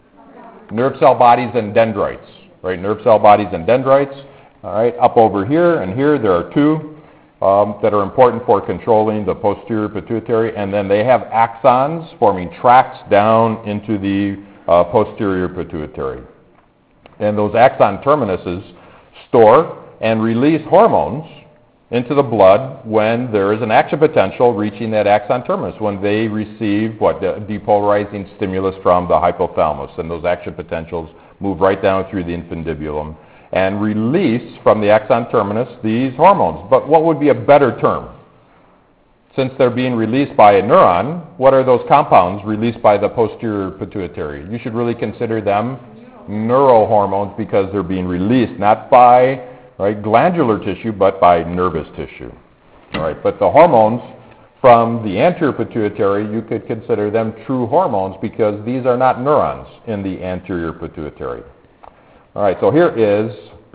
Nerve cell bodies and dendrites, right? Nerve cell bodies and dendrites. All right, up over here and here there are two. Um, that are important for controlling the posterior pituitary, and then they have axons forming tracts down into the uh, posterior pituitary. And those axon terminuses store and release hormones into the blood when there is an action potential reaching that axon terminus, when they receive what the depolarizing stimulus from the hypothalamus, and those action potentials move right down through the infundibulum and release from the axon terminus these hormones. But what would be a better term? Since they're being released by a neuron, what are those compounds released by the posterior pituitary? You should really consider them neurohormones because they're being released not by right, glandular tissue, but by nervous tissue. All right, but the hormones from the anterior pituitary, you could consider them true hormones because these are not neurons in the anterior pituitary. All right, so here is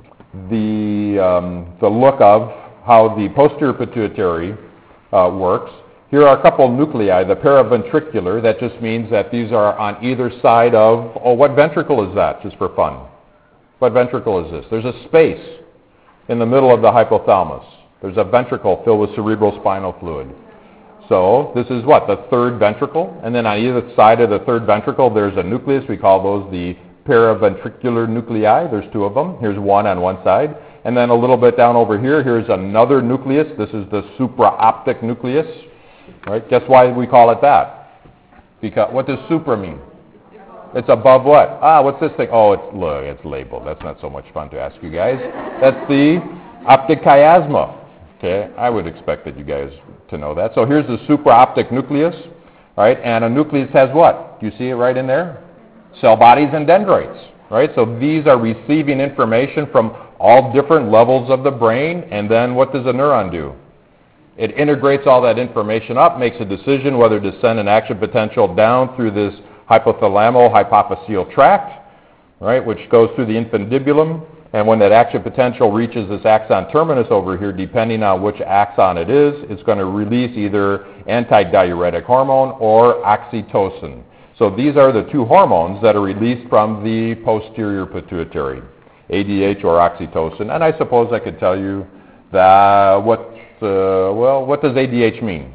the, um, the look of how the posterior pituitary uh, works. Here are a couple nuclei, the paraventricular. That just means that these are on either side of, oh, what ventricle is that, just for fun? What ventricle is this? There's a space in the middle of the hypothalamus. There's a ventricle filled with cerebral spinal fluid. So this is what, the third ventricle? And then on either side of the third ventricle, there's a nucleus. We call those the paraventricular nuclei. There's two of them. Here's one on one side. And then a little bit down over here, here's another nucleus. This is the supraoptic nucleus. Right? Guess why we call it that? Because what does supra mean? It's above what? Ah, what's this thing? Oh, it's look, it's labeled. That's not so much fun to ask you guys. That's the optic chiasma. Okay, I would expect that you guys to know that. So here's the supraoptic nucleus, right? And a nucleus has what? Do you see it right in there? Cell bodies and dendrites, right? So these are receiving information from all different levels of the brain, and then what does a neuron do? It integrates all that information up, makes a decision whether to send an action potential down through this hypothalamo-hypophyseal tract, right, which goes through the infundibulum, and when that action potential reaches this axon terminus over here, depending on which axon it is, it's going to release either antidiuretic hormone or oxytocin. So these are the two hormones that are released from the posterior pituitary, A D H or oxytocin. And I suppose I could tell you that what, uh, well, what does A D H mean?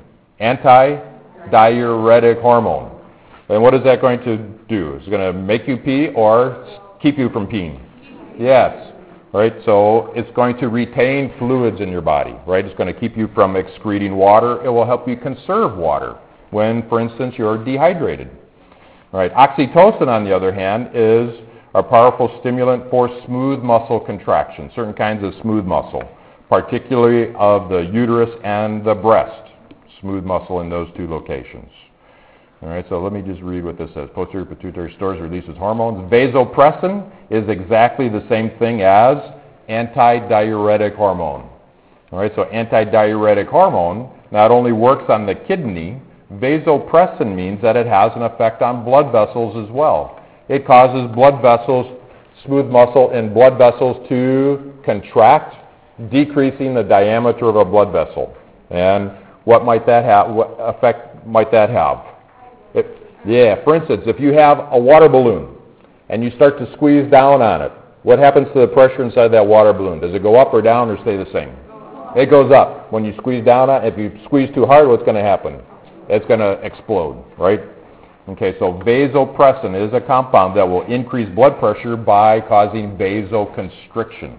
Anti-diuretic hormone. And what is that going to do? Is it going to make you pee or keep you from peeing? Yes. Right? So it's going to retain fluids in your body. Right? It's going to keep you from excreting water. It will help you conserve water when, for instance, you're dehydrated. Right? Oxytocin, on the other hand, is a powerful stimulant for smooth muscle contraction, certain kinds of smooth muscle, particularly of the uterus and the breast, smooth muscle in those two locations. All right, so let me just read what this says. Posterior pituitary stores, releases hormones. Vasopressin is exactly the same thing as anti-diuretic hormone. All right, so anti-diuretic hormone not only works on the kidney, vasopressin means that it has an effect on blood vessels as well. It causes blood vessels, smooth muscle in blood vessels to contract, decreasing the diameter of a blood vessel. And what might that have? What effect might that have? It, yeah, for instance, if you have a water balloon and you start to squeeze down on it, what happens to the pressure inside that water balloon? Does it go up or down or stay the same? It goes up. When you squeeze down on it, if you squeeze too hard, what's going to happen? It's going to explode, right? Okay, so vasopressin is a compound that will increase blood pressure by causing vasoconstriction.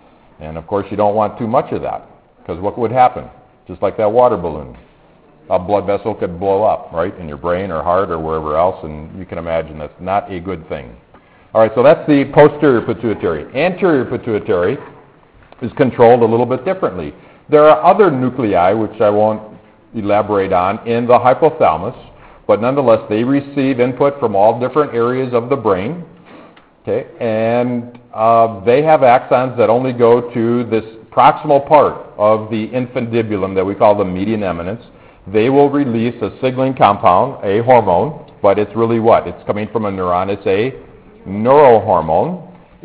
And of course, you don't want too much of that, because what would happen? Just like that water balloon. A blood vessel could blow up, right, in your brain or heart or wherever else, and you can imagine that's not a good thing. All right, so that's the posterior pituitary. Anterior pituitary is controlled a little bit differently. There are other nuclei, which I won't elaborate on, in the hypothalamus, but nonetheless, they receive input from all different areas of the brain, okay, and uh, they have axons that only go to this proximal part of the infundibulum that we call the median eminence. They will release a signaling compound, a hormone, but it's really what? It's coming from a neuron. It's a neurohormone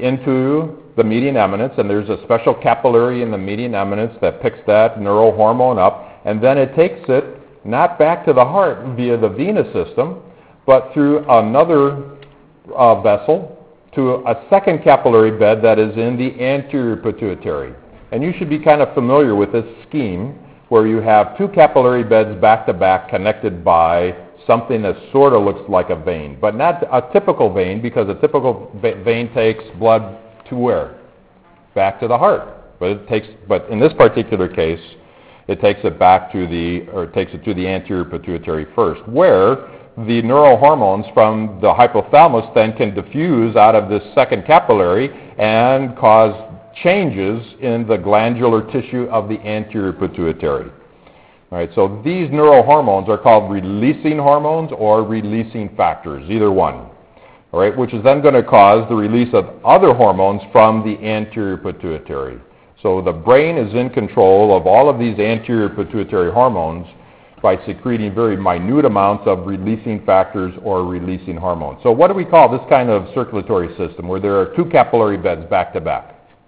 into the median eminence, and there's a special capillary in the median eminence that picks that neurohormone up, and then it takes it not back to the heart via the venous system, but through another uh, vessel to a second capillary bed that is in the anterior pituitary. And you should be kind of familiar with this scheme where you have two capillary beds back to back connected by something that sort of looks like a vein, but not a typical vein, because a typical vein takes blood to where? Back to the heart. But it takes, but in this particular case, it takes it back to the, or it takes it to the anterior pituitary first, where the neurohormones from the hypothalamus then can diffuse out of this second capillary and cause changes in the glandular tissue of the anterior pituitary. All right, so these neurohormones are called releasing hormones or releasing factors, either one. All right, which is then going to cause the release of other hormones from the anterior pituitary. So the brain is in control of all of these anterior pituitary hormones by secreting very minute amounts of releasing factors or releasing hormones. So what do we call this kind of circulatory system where there are two capillary beds back to back?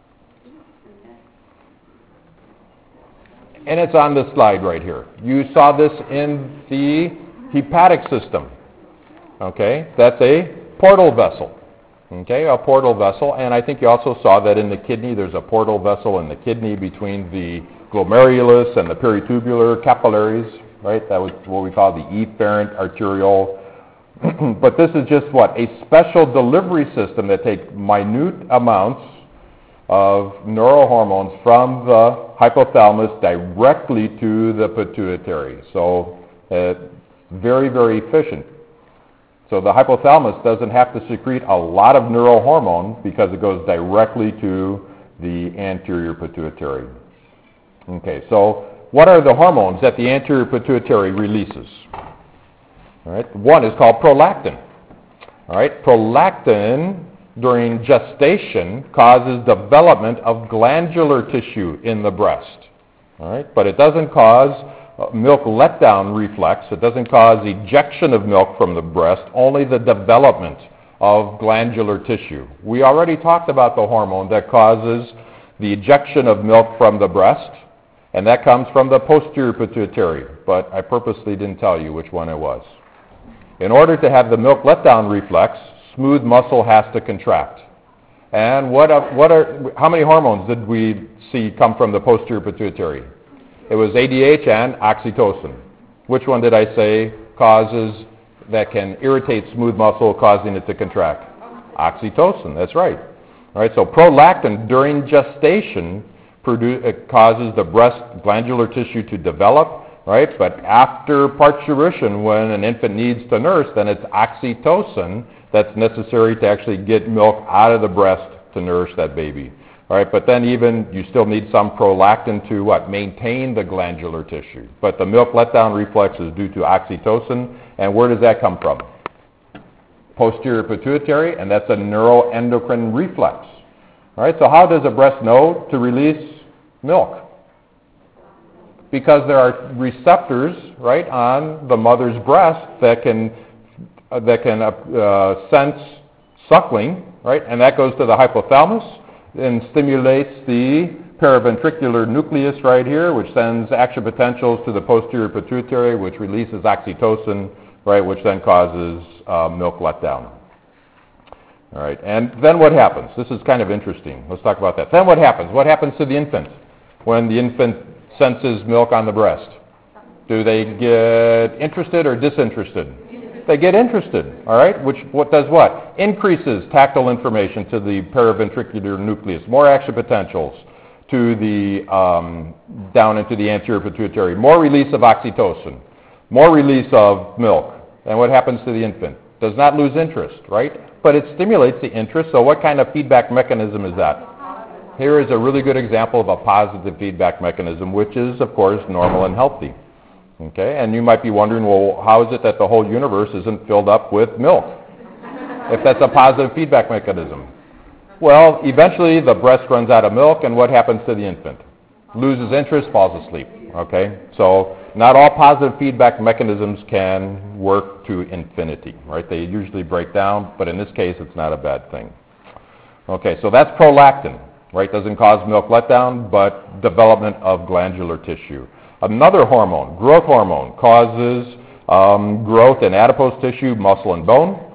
And it's on this slide right here. You saw this in the hepatic system. Okay, that's a portal vessel. Okay, a portal vessel, and I think you also saw that in the kidney. There's a portal vessel in the kidney between the glomerulus and the peritubular capillaries, right? That was what we call the efferent arteriole. But this is just what? A special delivery system that takes minute amounts of neurohormones from the hypothalamus directly to the pituitary. So uh, very, very efficient. So the hypothalamus doesn't have to secrete a lot of neurohormone because it goes directly to the anterior pituitary. Okay, so what are the hormones that the anterior pituitary releases? All right, one is called prolactin. All right, prolactin during gestation causes development of glandular tissue in the breast. All right, but it doesn't cause Uh, milk letdown reflex. It doesn't cause ejection of milk from the breast, only the development of glandular tissue. We already talked about the hormone that causes the ejection of milk from the breast, and that comes from the posterior pituitary, but I purposely didn't tell you which one it was. In order to have the milk letdown reflex, smooth muscle has to contract. And what are, what are, how many hormones did we see come from the posterior pituitary? It was A D H and oxytocin. Which one did I say causes, that can irritate smooth muscle, causing it to contract? Oxytocin, that's right. All right, so prolactin during gestation produ- it causes the breast glandular tissue to develop, right? But after parturition, when an infant needs to nurse, then it's oxytocin that's necessary to actually get milk out of the breast to nourish that baby. All right, but then even you still need some prolactin to what? Maintain the glandular tissue. But the milk letdown reflex is due to oxytocin, and where does that come from? Posterior pituitary, and that's a neuroendocrine reflex. All right, so how does a breast know to release milk? Because there are receptors, right, on the mother's breast that can uh, that can uh, sense suckling, right, and that goes to the hypothalamus and stimulates the paraventricular nucleus right here, which sends action potentials to the posterior pituitary, which releases oxytocin, right, which then causes uh, milk letdown. All right, and then what happens? This is kind of interesting. Let's talk about that. Then what happens? What happens to the infant when the infant senses milk on the breast? Do they get interested or disinterested? They get interested, all right, which what does what? Increases tactile information to the paraventricular nucleus, more action potentials to the, um, down into the anterior pituitary, more release of oxytocin, more release of milk. And what happens to the infant? Does not lose interest, right? But it stimulates the interest, so what kind of feedback mechanism is that? Here is a really good example of a positive feedback mechanism, which is, of course, normal and healthy. Okay, and you might be wondering, well, how is it that the whole universe isn't filled up with milk if that's a positive feedback mechanism? Well, eventually the breast runs out of milk, and what happens to the infant? Loses interest, falls asleep. Okay, so not all positive feedback mechanisms can work to infinity, right? They usually break down, but in this case, it's not a bad thing. Okay, so that's prolactin, right? Doesn't cause milk letdown, but development of glandular tissue. Another hormone, growth hormone, causes um, growth in adipose tissue, muscle, and bone.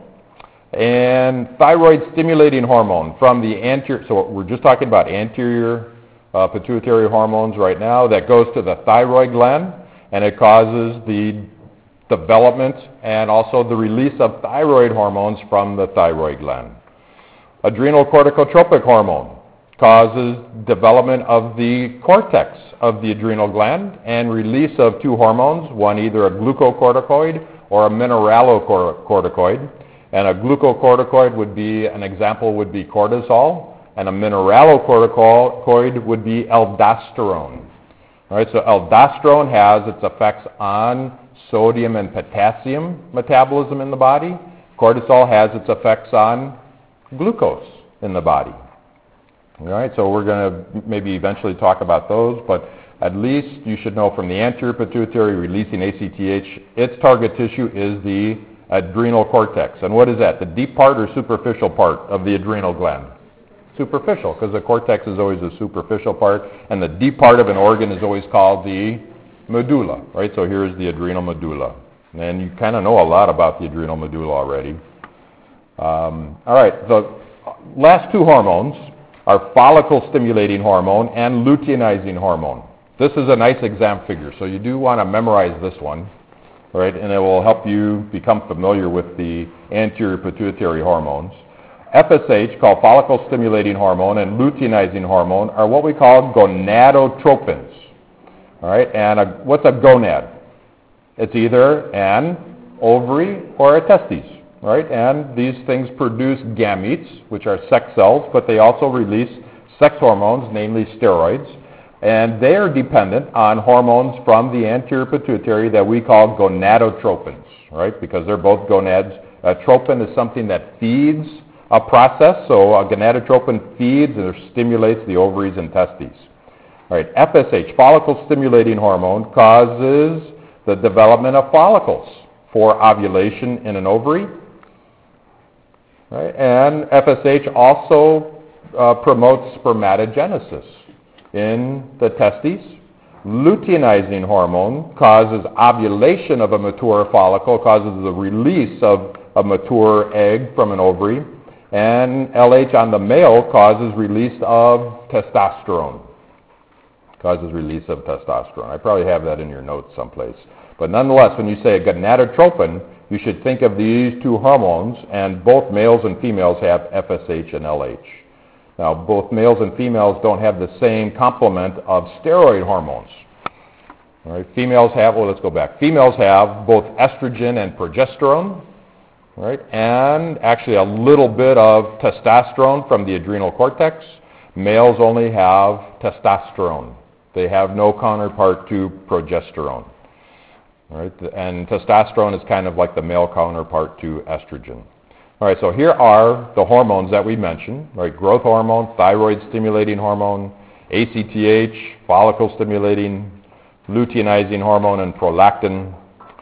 And thyroid-stimulating hormone from the anterior, so we're just talking about anterior uh, pituitary hormones right now, that goes to the thyroid gland, and it causes the development and also the release of thyroid hormones from the thyroid gland. Adrenal corticotropic hormone causes development of the cortex of the adrenal gland and release of two hormones, one either a glucocorticoid or a mineralocorticoid. And a glucocorticoid would be, an example would be cortisol, and a mineralocorticoid would be aldosterone. All right, so aldosterone has its effects on sodium and potassium metabolism in the body. Cortisol has its effects on glucose in the body. All right, so we're going to maybe eventually talk about those, but at least you should know from the anterior pituitary releasing A C T H, its target tissue is the adrenal cortex. And what is that, the deep part or superficial part of the adrenal gland? Superficial, because the cortex is always a superficial part, and the deep part of an organ is always called the medulla, right? So here's the adrenal medulla. And you kind of know a lot about the adrenal medulla already. Um, all right, the last two hormones are follicle-stimulating hormone and luteinizing hormone. This is a nice exam figure, so you do want to memorize this one, right? And it will help you become familiar with the anterior pituitary hormones. F S H, called follicle-stimulating hormone, and luteinizing hormone are what we call gonadotropins. All right, and a, what's a gonad? It's either an ovary or a testes. Right, and these things produce gametes, which are sex cells, but they also release sex hormones, namely steroids, and they are dependent on hormones from the anterior pituitary that we call gonadotropins, right, because they're both gonads. A tropin is something that feeds a process, so a gonadotropin feeds or stimulates the ovaries and testes. All right, F S H, follicle-stimulating hormone, causes the development of follicles for ovulation in an ovary. Right? And F S H also uh, promotes spermatogenesis in the testes, Luteinizing hormone causes ovulation of a mature follicle, causes the release of a mature egg from an ovary, and L H on the male causes release of testosterone. Causes release of testosterone. I probably have that in your notes someplace. But nonetheless, when you say a gonadotropin, you should think of these two hormones, and both males and females have F S H and L H. Now, both males and females don't have the same complement of steroid hormones. All right, females have, well, let's go back. Females have both estrogen and progesterone, right, and actually a little bit of testosterone from the adrenal cortex. Males only have testosterone. They have no counterpart to progesterone. All right, and testosterone is kind of like the male counterpart to estrogen. All right, so here are the hormones that we mentioned, right? Growth hormone, thyroid-stimulating hormone, A C T H, follicle-stimulating, luteinizing hormone, and prolactin.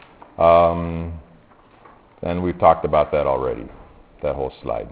Um, and we've talked about that already, that whole slide.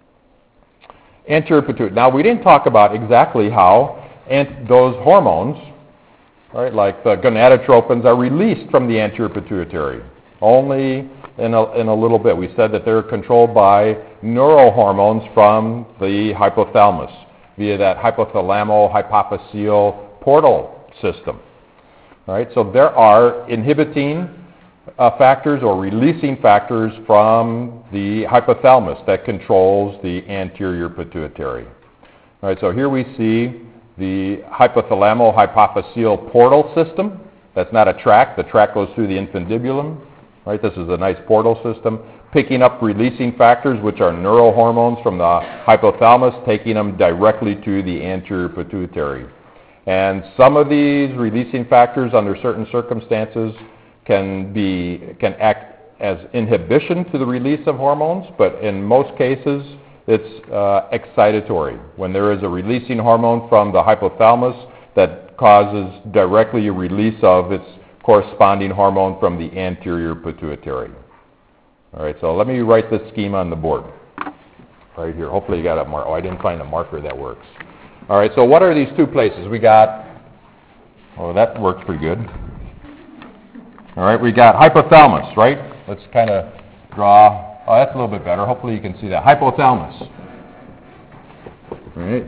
Anterior pituitary. Now, we didn't talk about exactly how ant- those hormones, right, like the gonadotropins, are released from the anterior pituitary. Only in a, in a little bit. We said that they're controlled by neurohormones from the hypothalamus via that hypothalamo-hypophyseal portal system. All right, so there are inhibiting uh, factors or releasing factors from the hypothalamus that controls the anterior pituitary. All right, so here we see the hypothalamo-hypophyseal portal system. That's not a tract. The tract goes through the infundibulum. Right, this is a nice portal system, picking up releasing factors, which are neurohormones from the hypothalamus, taking them directly to the anterior pituitary. And some of these releasing factors, under certain circumstances, can be can act as inhibition to the release of hormones, but in most cases, it's uh, excitatory. When there is a releasing hormone from the hypothalamus that causes directly a release of its corresponding hormone from the anterior pituitary. All right, so let me write this scheme on the board right here. Hopefully you got a marker. Oh, I didn't find a marker that works. All right, so what are these two places? We got, oh, that works pretty good. All right, we got hypothalamus, right? Let's kind of draw, oh, that's a little bit better. Hopefully you can see that. Hypothalamus. All right.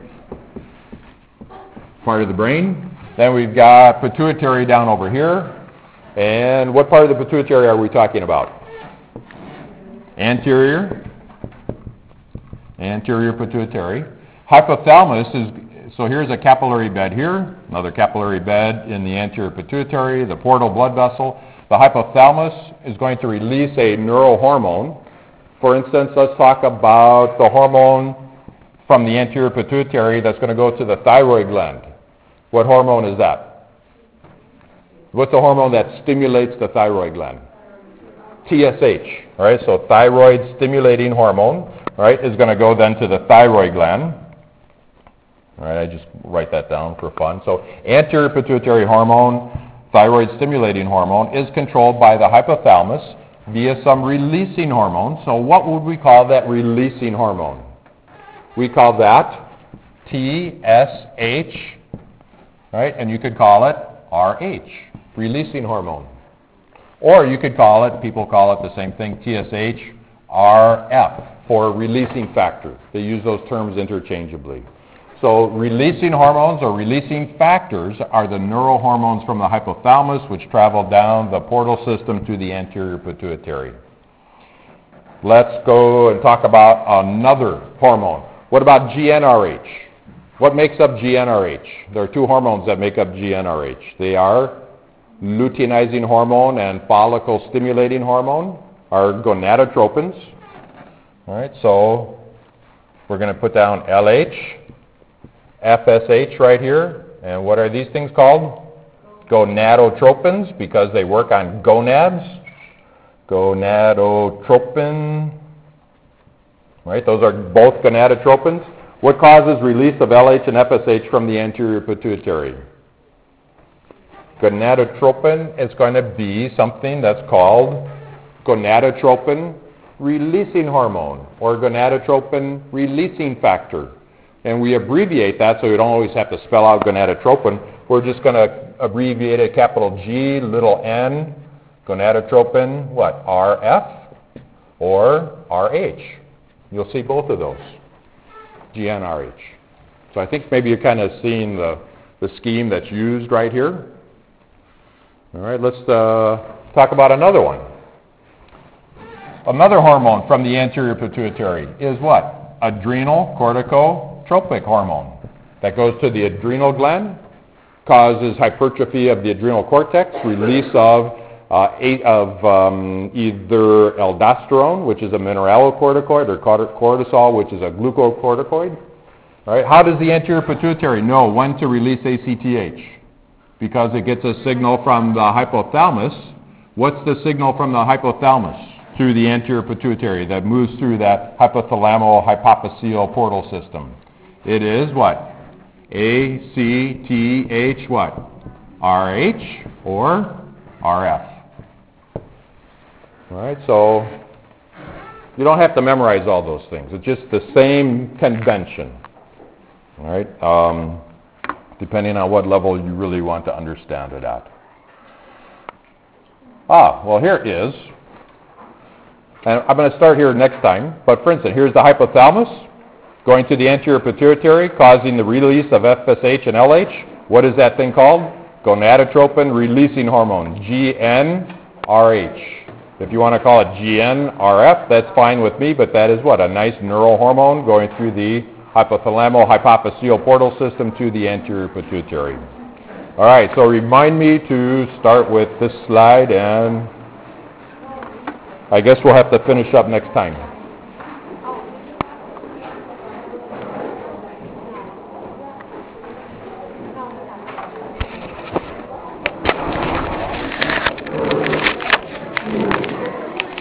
Part of the brain. Then we've got pituitary down over here. And what part of the pituitary are we talking about? Anterior. Anterior pituitary. Hypothalamus is, so here's a capillary bed here, another capillary bed in the anterior pituitary, the portal blood vessel. The hypothalamus is going to release a neurohormone. For instance, let's talk about the hormone from the anterior pituitary that's going to go to the thyroid gland. What hormone is that? What's the hormone that stimulates the thyroid gland? T S H. All right, so thyroid stimulating hormone, all right, is going to go then to the thyroid gland. All right, I just write that down for fun. So anterior pituitary hormone, thyroid stimulating hormone, is controlled by the hypothalamus via some releasing hormone. So what would we call that releasing hormone? We call that T S H, right? And you could call it R H, releasing hormone. Or you could call it, people call it the same thing, T S H R F, for releasing factor. They use those terms interchangeably. So releasing hormones or releasing factors are the neurohormones from the hypothalamus, which travel down the portal system to the anterior pituitary. Let's go and talk about another hormone. What about G n R H? What makes up G n R H? There are two hormones that make up G n R H. They are luteinizing hormone and follicle-stimulating hormone, are gonadotropins. All right, so we're going to put down L H, F S H right here. And what are these things called? Gonadotropins, because they work on gonads. Gonadotropin. Right, those are both gonadotropins. What causes release of L H and F S H from the anterior pituitary? Gonadotropin is going to be something that's called gonadotropin releasing hormone or gonadotropin releasing factor. And we abbreviate that so we don't always have to spell out gonadotropin. We're just going to abbreviate it capital G, little n, gonadotropin, what, R F or R H. You'll see both of those, G N R H. So I think maybe you're kind of seeing the, the scheme that's used right here. All right, let's uh, talk about another one. Another hormone from the anterior pituitary is what? Adrenal corticotropic hormone. That goes to the adrenal gland, causes hypertrophy of the adrenal cortex, release of, uh, eight of um, either aldosterone, which is a mineralocorticoid, or cortisol, which is a glucocorticoid. All right, how does the anterior pituitary know when to release A C T H? Because it gets a signal from the hypothalamus. What's the signal from the hypothalamus through the anterior pituitary that moves through that hypothalamo-hypophyseal portal system? It is what? A C T H what? R H or R F. All right, so you don't have to memorize all those things. It's just the same convention. All right, um, depending on what level you really want to understand it at. Ah, well, here it is. And I'm going to start here next time. But for instance, here's the hypothalamus going to the anterior pituitary, causing the release of F S H and L H. What is that thing called? Gonadotropin releasing hormone, G N R H. If you want to call it G N R F, that's fine with me, but that is what? A nice neural hormone going through the hypothalamo-hypophyseal portal system to the anterior pituitary. All right, so remind me to start with this slide, and I guess we'll have to finish up next time.